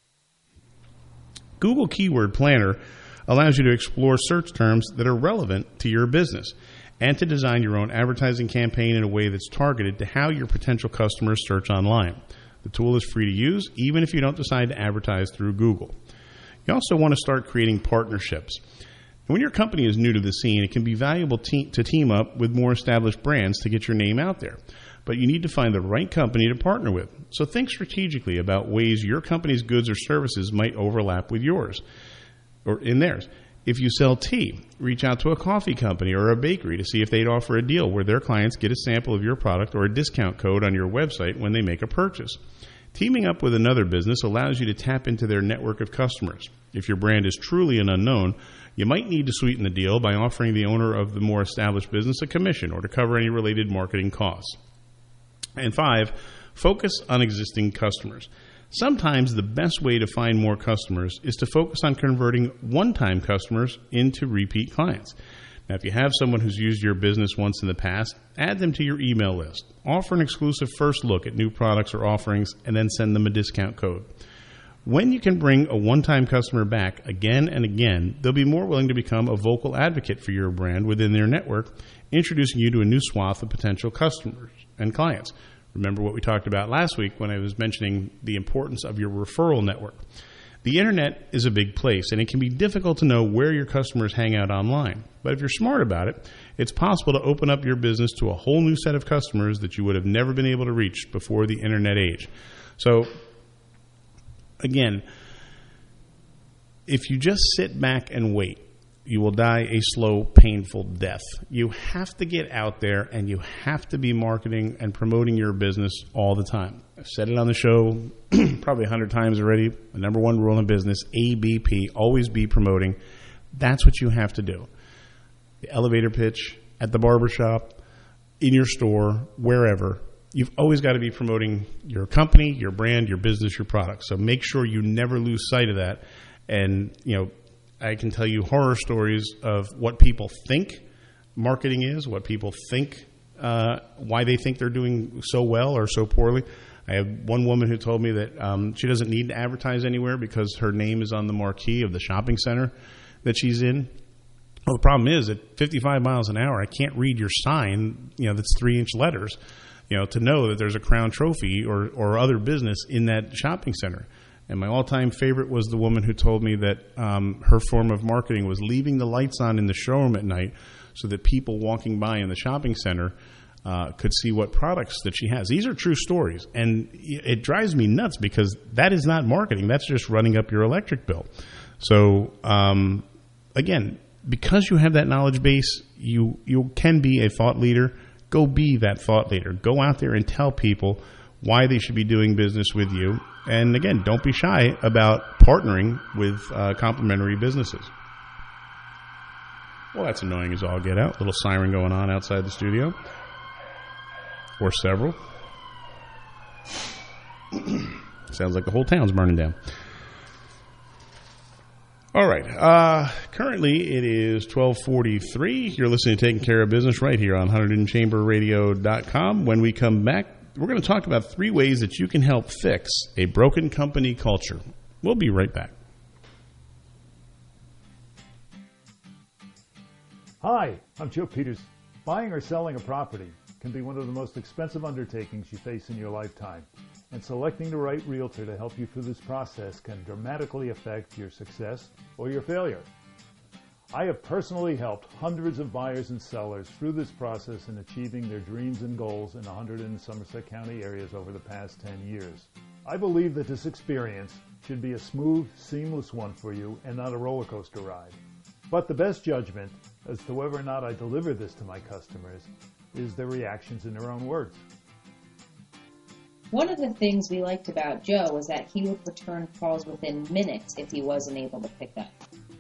Speaker 10: Google Keyword Planner allows you to explore search terms that are relevant to your business and to design your own advertising campaign in a way that's targeted to how your potential customers search online. The tool is free to use, even if you don't decide to advertise through Google. You also want to start creating partnerships. When your company is new to the scene, it can be valuable to team up with more established brands to get your name out there. But you need to find the right company to partner with. So think strategically about ways your company's goods or services might overlap with yours or in theirs. If you sell tea, reach out to a coffee company or a bakery to see if they'd offer a deal where their clients get a sample of your product or a discount code on your website when they make a purchase. Teaming up with another business allows you to tap into their network of customers. If your brand is truly an unknown, you might need to sweeten the deal by offering the owner of the more established business a commission or to cover any related marketing costs. And 5, focus on existing customers. Sometimes the best way to find more customers is to focus on converting one-time customers into repeat clients. Now, if you have someone who's used your business once in the past, add them to your email list. Offer an exclusive first look at new products or offerings, and then send them a discount code. When you can bring a one-time customer back again and again, they'll be more willing to become a vocal advocate for your brand within their network, introducing you to a new swath of potential customers and clients. Remember what we talked about last week when I was mentioning the importance of your referral network. The internet is a big place, and it can be difficult to know where your customers hang out online. But if you're smart about it, it's possible to open up your business to a whole new set of customers that you would have never been able to reach before the internet age. So, again, if you just sit back and wait, you will die a slow, painful death. You have to get out there, and you have to be marketing and promoting your business all the time. I've said it on the show probably 100 times already. The number one rule in business, ABP, always be promoting. That's what you have to do. The elevator pitch, at the barbershop, in your store, wherever. You've always got to be promoting your company, your brand, your business, your product. So make sure you never lose sight of that. And, I can tell you horror stories of what people think marketing is, what people think, why they think they're doing so well or so poorly. I have one woman who told me that she doesn't need to advertise anywhere because her name is on the marquee of the shopping center that she's in. Well, the problem is at 55 miles an hour, I can't read your sign, that's 3-inch letters, to know that there's a Crown Trophy or other business in that shopping center. And my all-time favorite was the woman who told me that her form of marketing was leaving the lights on in the showroom at night so that people walking by in the shopping center could see what products that she has. These are true stories. And it drives me nuts because that is not marketing. That's just running up your electric bill. So, again, because you have that knowledge base, you can be a thought leader. Go be that thought leader. Go out there and tell people why they should be doing business with you. And again, don't be shy about partnering with complementary businesses. Well, that's annoying as all get out. Little siren going on outside the studio. Or several. Sounds like the whole town's burning down. All right. Currently, it is 12:43. You're listening to Taking Care of Business right here on HunterdonChamberRadio.com. When we come back, we're going to talk about 3 ways that you can help fix a broken company culture. We'll be right back.
Speaker 18: Hi, I'm Joe Peters. Buying or selling a property can be one of the most expensive undertakings you face in your lifetime, and selecting the right realtor to help you through this process can dramatically affect your success or your failure. I have personally helped hundreds of buyers and sellers through this process in achieving their dreams and goals in the Hunterdon and Somerset County areas over the past 10 years. I believe that this experience should be a smooth, seamless one for you and not a roller coaster ride. But the best judgment as to whether or not I deliver this to my customers is their reactions in their own words.
Speaker 19: One of the things we liked about Joe was that he would return calls within minutes if he wasn't able to pick up.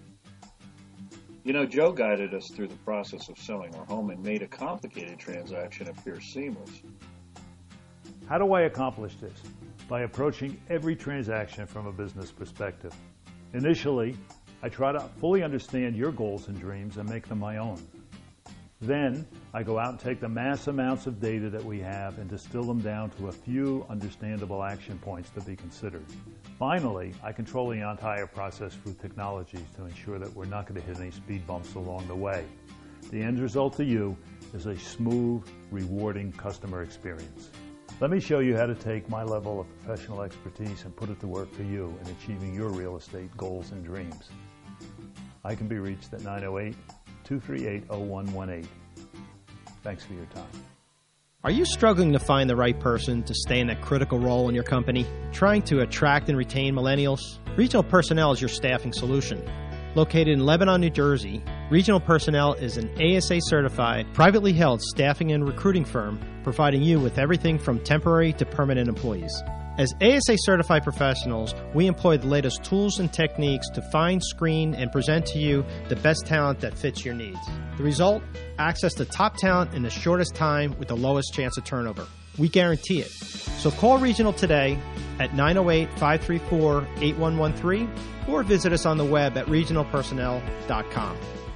Speaker 20: Joe guided us through the process of selling our home and made a complicated transaction appear seamless.
Speaker 18: How do I accomplish this? By approaching every transaction from a business perspective. Initially, I try to fully understand your goals and dreams and make them my own. Then, I go out and take the mass amounts of data that we have and distill them down to a few understandable action points to be considered. Finally, I control the entire process through technologies to ensure that we're not going to hit any speed bumps along the way. The end result to you is a smooth, rewarding customer experience. Let me show you how to take my level of professional expertise and put it to work for you in achieving your real estate goals and dreams. I can be reached at 908-238-0118. Thanks for your time.
Speaker 12: Are you struggling to find the right person to stay in a critical role in your company? Trying to attract and retain millennials? Retail Personnel is your staffing solution. Located in Lebanon, New Jersey, Regional Personnel is an ASA-certified, privately held staffing and recruiting firm providing you with everything from temporary to permanent employees. As ASA-certified professionals, we employ the latest tools and techniques to find, screen, and present to you the best talent that fits your needs. The result? Access to top talent in the shortest time with the lowest chance of turnover. We guarantee it. So call Regional today at 908-534-8113 or visit us on the web at regionalpersonnel.com.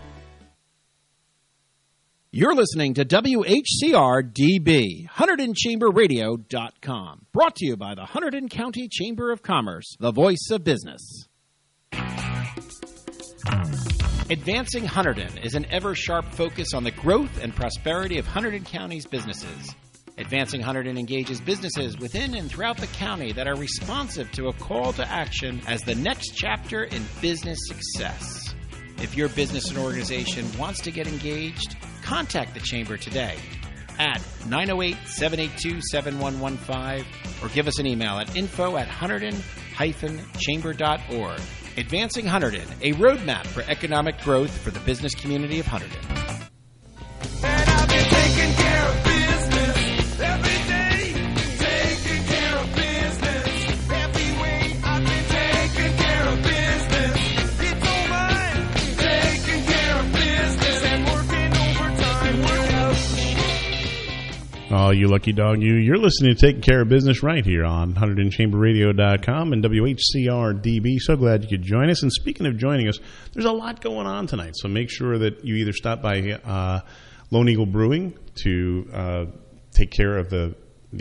Speaker 9: You're listening to WHCR-DB, HunterdonChamberRadio.com. Brought to you by the Hunterdon County Chamber of Commerce, the voice of business. Advancing Hunterdon is an ever-sharp focus on the growth and prosperity of Hunterdon County's businesses. Advancing Hunterdon engages businesses within and throughout the county that are responsive to a call to action as the next chapter in business success. If your business and organization wants to get engaged, contact the Chamber today at 908-782-7115 or give us an email at info@hunterdon-chamber.org. Advancing Hunterdon, a roadmap for economic growth for the business community of Hunterdon.
Speaker 11: And I've been taking care of business every day, taking care of business every way. I've been taking care of business. It's all mine, taking care of business and working overtime.
Speaker 10: Oh, you lucky dog, you. You're listening to Taking Care of Business right here on HunterdonChamberRadio.com and WHCR-DB. So glad you could join us. And speaking of joining us, there's a lot going on tonight. So make sure that you either stop by Lone Eagle Brewing to take care of the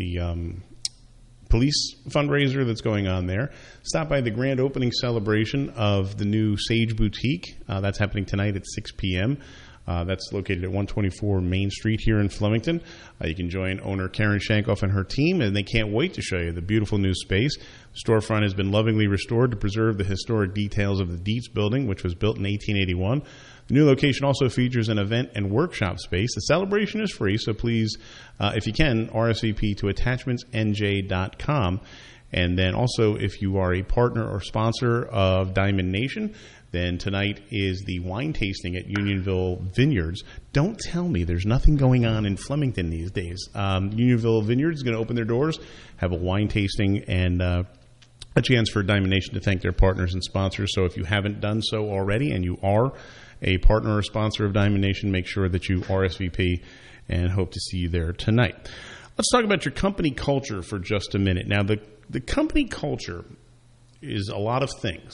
Speaker 10: police fundraiser that's going on there. Stop by the grand opening celebration of the new Sage Boutique. That's happening tonight at 6 p.m. That's located at 124 Main Street here in Flemington. You can join owner Karen Shankoff and her team, and they can't wait to show you the beautiful new space. The storefront has been lovingly restored to preserve the historic details of the Dietz building, which was built in 1881. The new location also features an event and workshop space. The celebration is free, so please, if you can, RSVP to attachmentsnj.com. And then also, if you are a partner or sponsor of Diamond Nation, then tonight is the wine tasting at Unionville Vineyards. Don't tell me there's nothing going on in Flemington these days. Unionville Vineyards is going to open their doors, have a wine tasting, and a chance for Diamond Nation to thank their partners and sponsors. So if you haven't done so already and you are a partner or sponsor of Diamond Nation, make sure that you RSVP and hope to see you there tonight. Let's talk about your company culture for just a minute. Now, the company culture is a lot of things.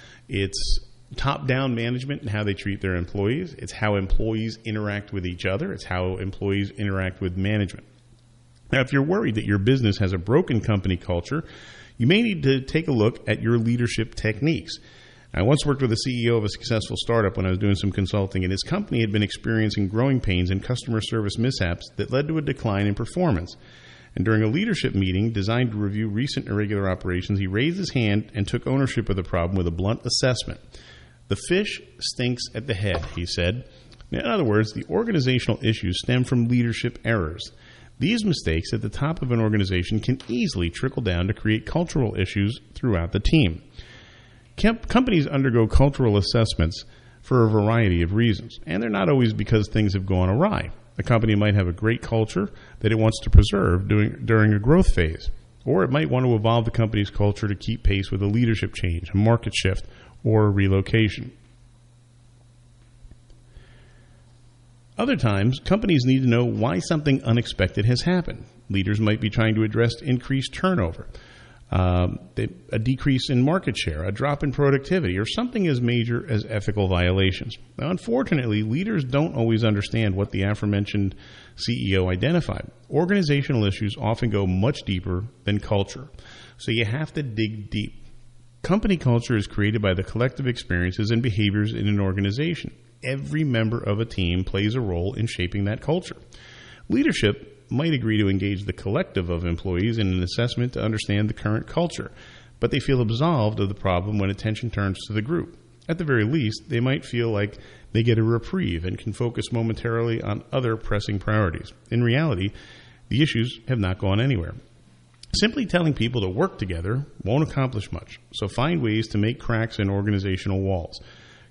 Speaker 10: It's top-down management and how they treat their employees. It's how employees interact with each other. It's how employees interact with management. Now, if you're worried that your business has a broken company culture, you may need to take a look at your leadership techniques. I once worked with the CEO of a successful startup when I was doing some consulting, and his company had been experiencing growing pains and customer service mishaps that led to a decline in performance. And during a leadership meeting designed to review recent irregular operations, he raised his hand and took ownership of the problem with a blunt assessment. The fish stinks at the head, he said. In other words, the organizational issues stem from leadership errors. These mistakes at the top of an organization can easily trickle down to create cultural issues throughout the team. Companies undergo cultural assessments for a variety of reasons, and they're not always because things have gone awry. A company might have a great culture that it wants to preserve during a growth phase, or it might want to evolve the company's culture to keep pace with a leadership change, a market shift, or a relocation. Other times, companies need to know why something unexpected has happened. Leaders might be trying to address increased turnover, a decrease in market share, a drop in productivity, or something as major as ethical violations. Now, unfortunately, leaders don't always understand what the aforementioned CEO identified. Organizational issues often go much deeper than culture, so you have to dig deep. Company culture is created by the collective experiences and behaviors in an organization. Every member of a team plays a role in shaping that culture. Leadership might agree to engage the collective of employees in an assessment to understand the current culture, but they feel absolved of the problem when attention turns to the group. At the very least, they might feel like they get a reprieve and can focus momentarily on other pressing priorities. In reality, the issues have not gone anywhere. Simply telling people to work together won't accomplish much, so find ways to make cracks in organizational walls.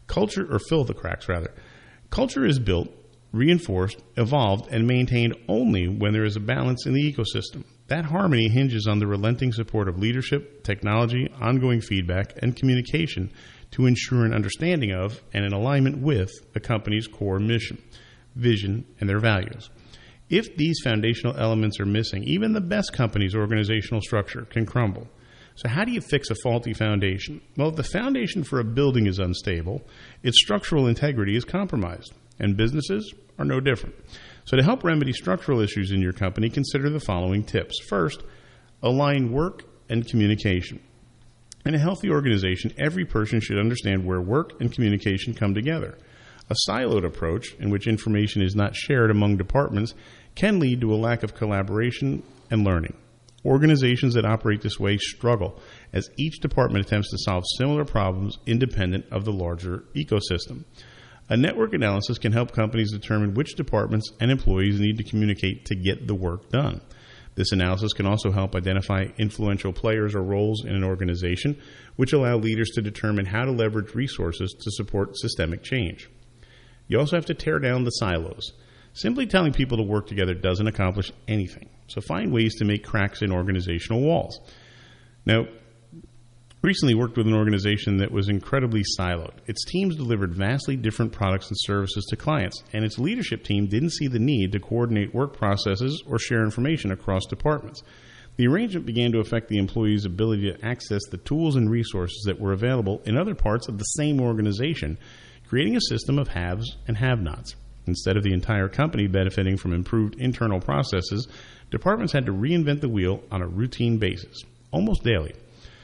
Speaker 10: fill the cracks rather. Culture is built, reinforced, evolved, and maintained only when there is a balance in the ecosystem. That harmony hinges on the relenting support of leadership, technology, ongoing feedback, and communication to ensure an understanding of and an alignment with a company's core mission, vision, and their values. If these foundational elements are missing, even the best company's organizational structure can crumble. So how do you fix a faulty foundation? Well, if the foundation for a building is unstable, its structural integrity is compromised, and businesses are no different. So to help remedy structural issues in your company, consider the following tips. First, align work and communication. In a healthy organization, every person should understand where work and communication come together. A siloed approach, in which information is not shared among departments, can lead to a lack of collaboration and learning. Organizations that operate this way struggle, as each department attempts to solve similar problems independent of the larger ecosystem. A network analysis can help companies determine which departments and employees need to communicate to get the work done. This analysis can also help identify influential players or roles in an organization, which allow leaders to determine how to leverage resources to support systemic change. You also have to tear down the silos. Simply telling people to work together doesn't accomplish anything. So find ways to make cracks in organizational walls. Now, recently worked with an organization that was incredibly siloed. Its teams delivered vastly different products and services to clients, and its leadership team didn't see the need to coordinate work processes or share information across departments. The arrangement began to affect the employees' ability to access the tools and resources that were available in other parts of the same organization, creating a system of haves and have-nots. Instead of the entire company benefiting from improved internal processes, departments had to reinvent the wheel on a routine basis, almost daily.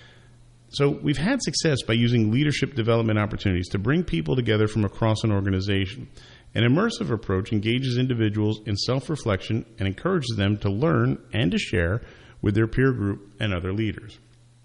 Speaker 10: So we've had success by using leadership development opportunities to bring people together from across an organization. An immersive approach engages individuals in self-reflection and encourages them to learn and to share with their peer group and other leaders.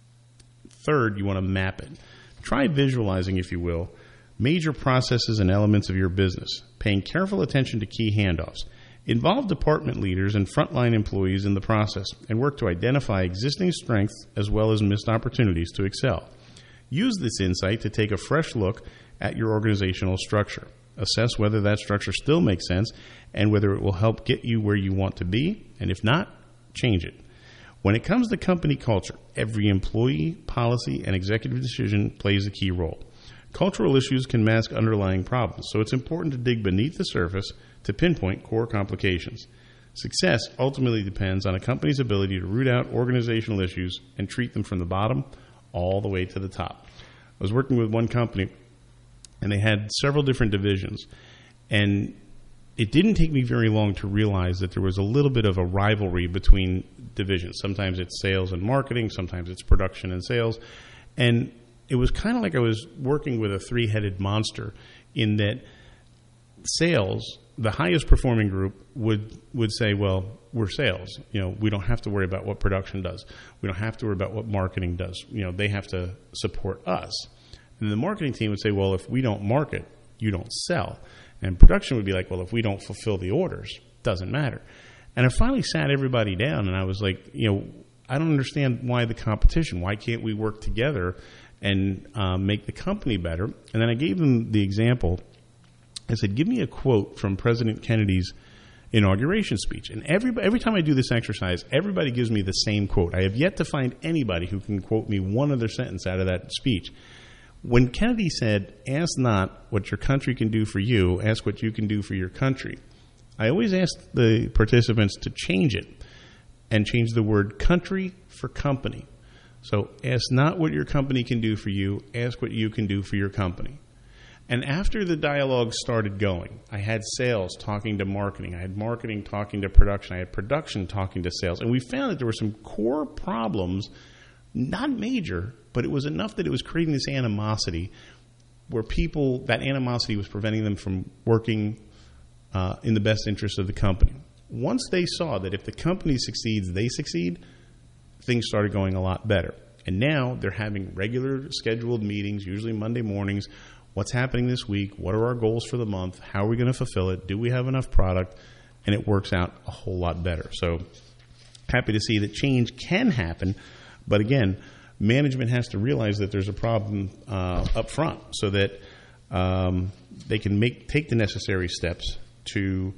Speaker 10: Third, you want to map it. Try visualizing, if you will, major processes and elements of your business, paying careful attention to key handoffs. Involve department leaders and frontline employees in the process and work to identify existing strengths as well as missed opportunities to excel. Use this insight to take a fresh look at your organizational structure. Assess whether that structure still makes sense and whether it will help get you where you want to be, and if not, change it. When it comes to company culture, every employee, policy, and executive decision plays a key role. Cultural issues can mask underlying problems, so it's important to dig beneath the surface to pinpoint core complications. Success ultimately depends on a company's ability to root out organizational issues and treat them from the bottom all the way to the top. I was working with one company, and they had several different divisions, and it didn't take me very long to realize that there was a little bit of a rivalry between divisions. Sometimes it's sales and marketing, sometimes it's production and sales, and it was kind of like I was working with a three-headed monster in that sales, the highest performing group, would say, well, we're sales. We don't have to worry about what production does. We don't have to worry about what marketing does. They have to support us. And the marketing team would say, well, if we don't market, you don't sell. And production would be like, well, if we don't fulfill the orders, doesn't matter. And I finally sat everybody down, and I was like, I don't understand why the competition. Why can't we work together and make the company better? And then I gave them the example. I said, give me a quote from President Kennedy's inauguration speech. And every time I do this exercise, everybody gives me the same quote. I have yet to find anybody who can quote me one other sentence out of that speech. When Kennedy said, ask not what your country can do for you, ask what you can do for your country, I always ask the participants to change it and change the word country for company. So ask not what your company can do for you, ask what you can do for your company. And after the dialogue started going, I had sales talking to marketing, I had marketing talking to production, I had production talking to sales, and we found that there were some core problems, not major, but it was enough that it was creating this animosity where that animosity was preventing them from working in the best interest of the company. Once they saw that if the company succeeds, they succeed, things started going a lot better. And now they're having regular scheduled meetings, usually Monday mornings. What's happening this week? What are our goals for the month? How are we going to fulfill it? Do we have enough product? And it works out a whole lot better. So happy to see that change can happen. But again, management has to realize that there's a problem up front so that they can take the necessary steps to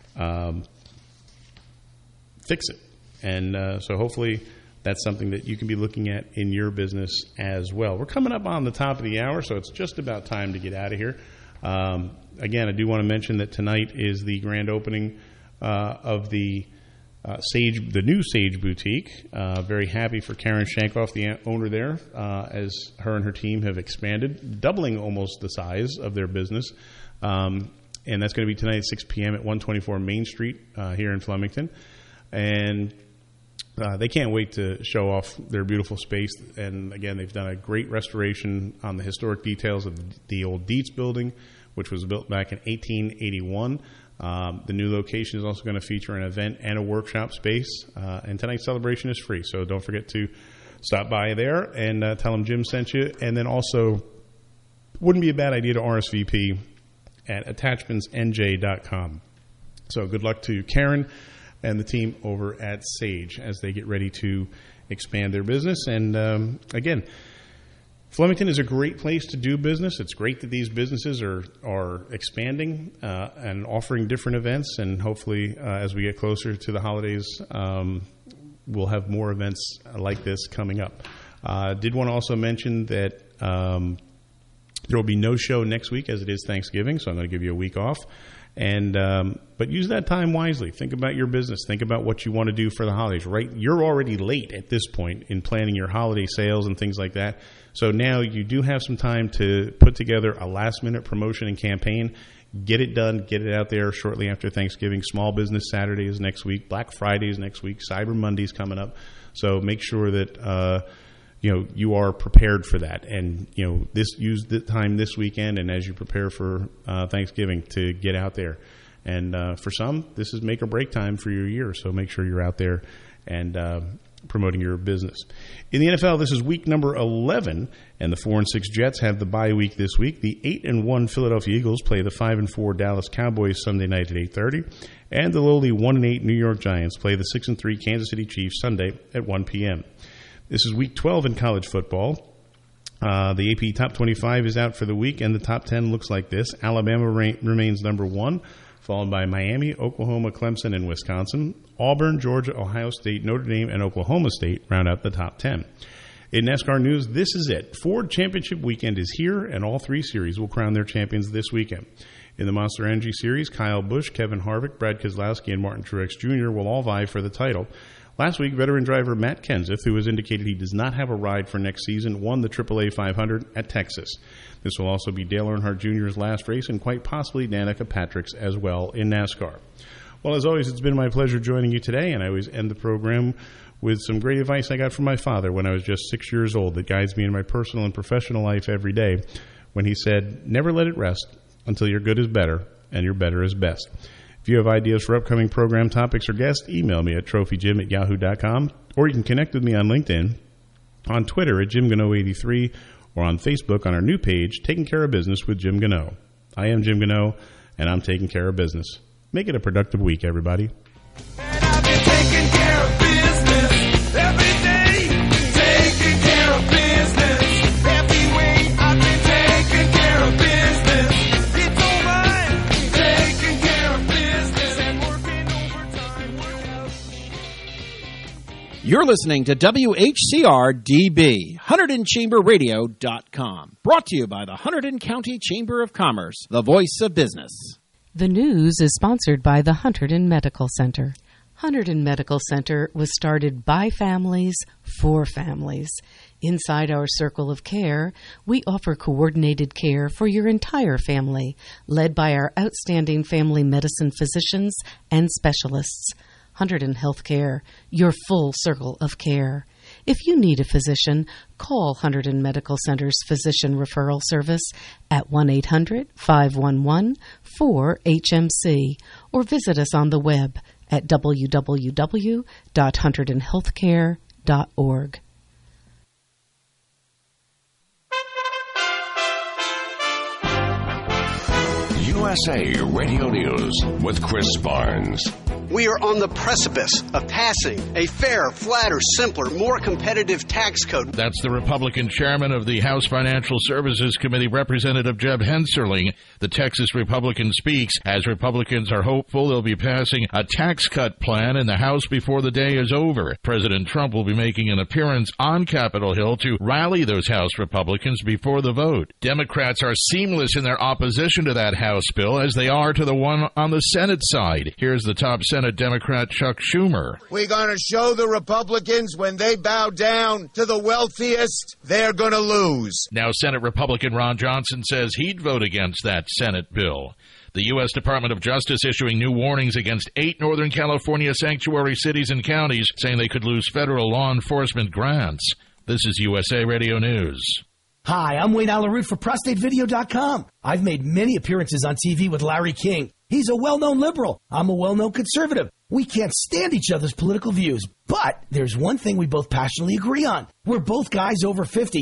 Speaker 10: fix it. And so hopefully that's something that you can be looking at in your business as well. We're coming up on the top of the hour, so it's just about time to get out of here. Again, I do want to mention that tonight is the grand opening of the new Sage Boutique. Very happy for Karen Shankoff, the owner there, as her and her team have expanded, doubling almost the size of their business. And that's going to be tonight at 6 p.m. at 124 Main Street here in Flemington. And they can't wait to show off their beautiful space. And again, they've done a great restoration on the historic details of the old Dietz building, which was built back in 1881. The new location is also going to feature an event and a workshop space. And tonight's celebration is free, so don't forget to stop by there and tell them Jim sent you. And then also, wouldn't be a bad idea to RSVP at attachmentsnj.com. So good luck to Karen and the team over at Sage as they get ready to expand their business. And again, Flemington is a great place to do business. It's great that these businesses are expanding and offering different events. And hopefully, as we get closer to the holidays, we'll have more events like this coming up. Did want to also mention that there will be no show next week as it is Thanksgiving, so I'm going to give you a week off. And but use that time wisely. Think about your business. Think about what you want to do for the holidays. Right, you're already late at this point in planning your holiday sales and things like that. So now you do have some time to put together a last-minute promotion and campaign. Get it done. Get it out there shortly after Thanksgiving. Small Business Saturday is next week. Black Friday is next week. Cyber Monday is coming up. So make sure that you are prepared for that, and use the time this weekend and as you prepare for Thanksgiving to get out there. And for some, this is make or break time for your year, so make sure you're out there and promoting your business. In the NFL, this is week number 11, and the 4-6 Jets have the bye week this week. The 8-1 Philadelphia Eagles play the 5-4 Dallas Cowboys Sunday night at 8:30, and the lowly 1-8 New York Giants play the 6-3 Kansas City Chiefs Sunday at 1 p.m. This is week 12 in college football. The AP Top 25 is out for the week, and the top 10 looks like this. Alabama remains number 1, followed by Miami, Oklahoma, Clemson, and Wisconsin. Auburn, Georgia, Ohio State, Notre Dame, and Oklahoma State round out the top 10. In NASCAR news, this is it. Ford Championship Weekend is here, and all 3 series will crown their champions this weekend. In the Monster Energy Series, Kyle Busch, Kevin Harvick, Brad Keselowski, and Martin Truex Jr. will all vie for the title. Last week, veteran driver Matt Kenseth, who has indicated he does not have a ride for next season, won the AAA 500 at Texas. This will also be Dale Earnhardt Jr.'s last race and quite possibly Danica Patrick's as well in NASCAR. Well, as always, it's been my pleasure joining you today, and I always end the program with some great advice I got from my father when I was just 6 years old that guides me in my personal and professional life every day when he said, never let it rest until your good is better and your better is best. If you have ideas for upcoming program topics or guests, email me at trophyjim@yahoo.com, or you can connect with me on LinkedIn, on Twitter at Jim Gano83, or on Facebook on our new page, Taking Care of Business with Jim Gano. I am Jim Gano, and I'm taking care of business. Make it a productive week, everybody.
Speaker 11: And I've been taking care of business every day. Taking care of business every way. I've been taking care of business. You don't mind taking care of business and working overtime.
Speaker 9: You're listening to WHCR-DB, HunterdonChamberRadio.com. Brought to you by the Hunterdon County Chamber of Commerce, the voice of business.
Speaker 21: The news is sponsored by the Hunterdon Medical Center. Hunterdon Medical Center was started by families for families. Inside our circle of care, we offer coordinated care for your entire family, led by our outstanding family medicine physicians and specialists. Hunterdon Healthcare, your full circle of care. If you need a physician, call Hunterdon Medical Center's Physician Referral Service at 1-800-511-4HMC or visit us on the web at www.hunterdonhealthcare.org.
Speaker 22: USA Radio News with Chris Barnes.
Speaker 15: We are on the precipice of passing a fair, flatter, simpler, more competitive tax code.
Speaker 2: That's the Republican chairman of the House Financial Services Committee, Representative Jeb Hensarling. The Texas Republican speaks as Republicans are hopeful they'll be passing a tax cut plan in the House before the day is over. President Trump will be making an appearance on Capitol Hill to rally those House Republicans before the vote. Democrats are seamless in their opposition to that House bill as they are to the one on the Senate side. Here's the top Senate Democrat, Chuck Schumer.
Speaker 16: We're going to show the Republicans when they bow down to the wealthiest, they're going to lose.
Speaker 2: Now, Senate Republican Ron Johnson says he'd vote against that Senate bill. The U.S. Department of Justice issuing new warnings against 8 Northern California sanctuary cities and counties, saying they could lose federal law enforcement grants. This is USA Radio News.
Speaker 5: Hi, I'm Wayne Alaroot for ProstateVideo.com. I've made many appearances on TV with Larry King. He's a well-known liberal. I'm a well-known conservative. We can't stand each other's political views, but there's one thing we both passionately agree on. We're both guys over 50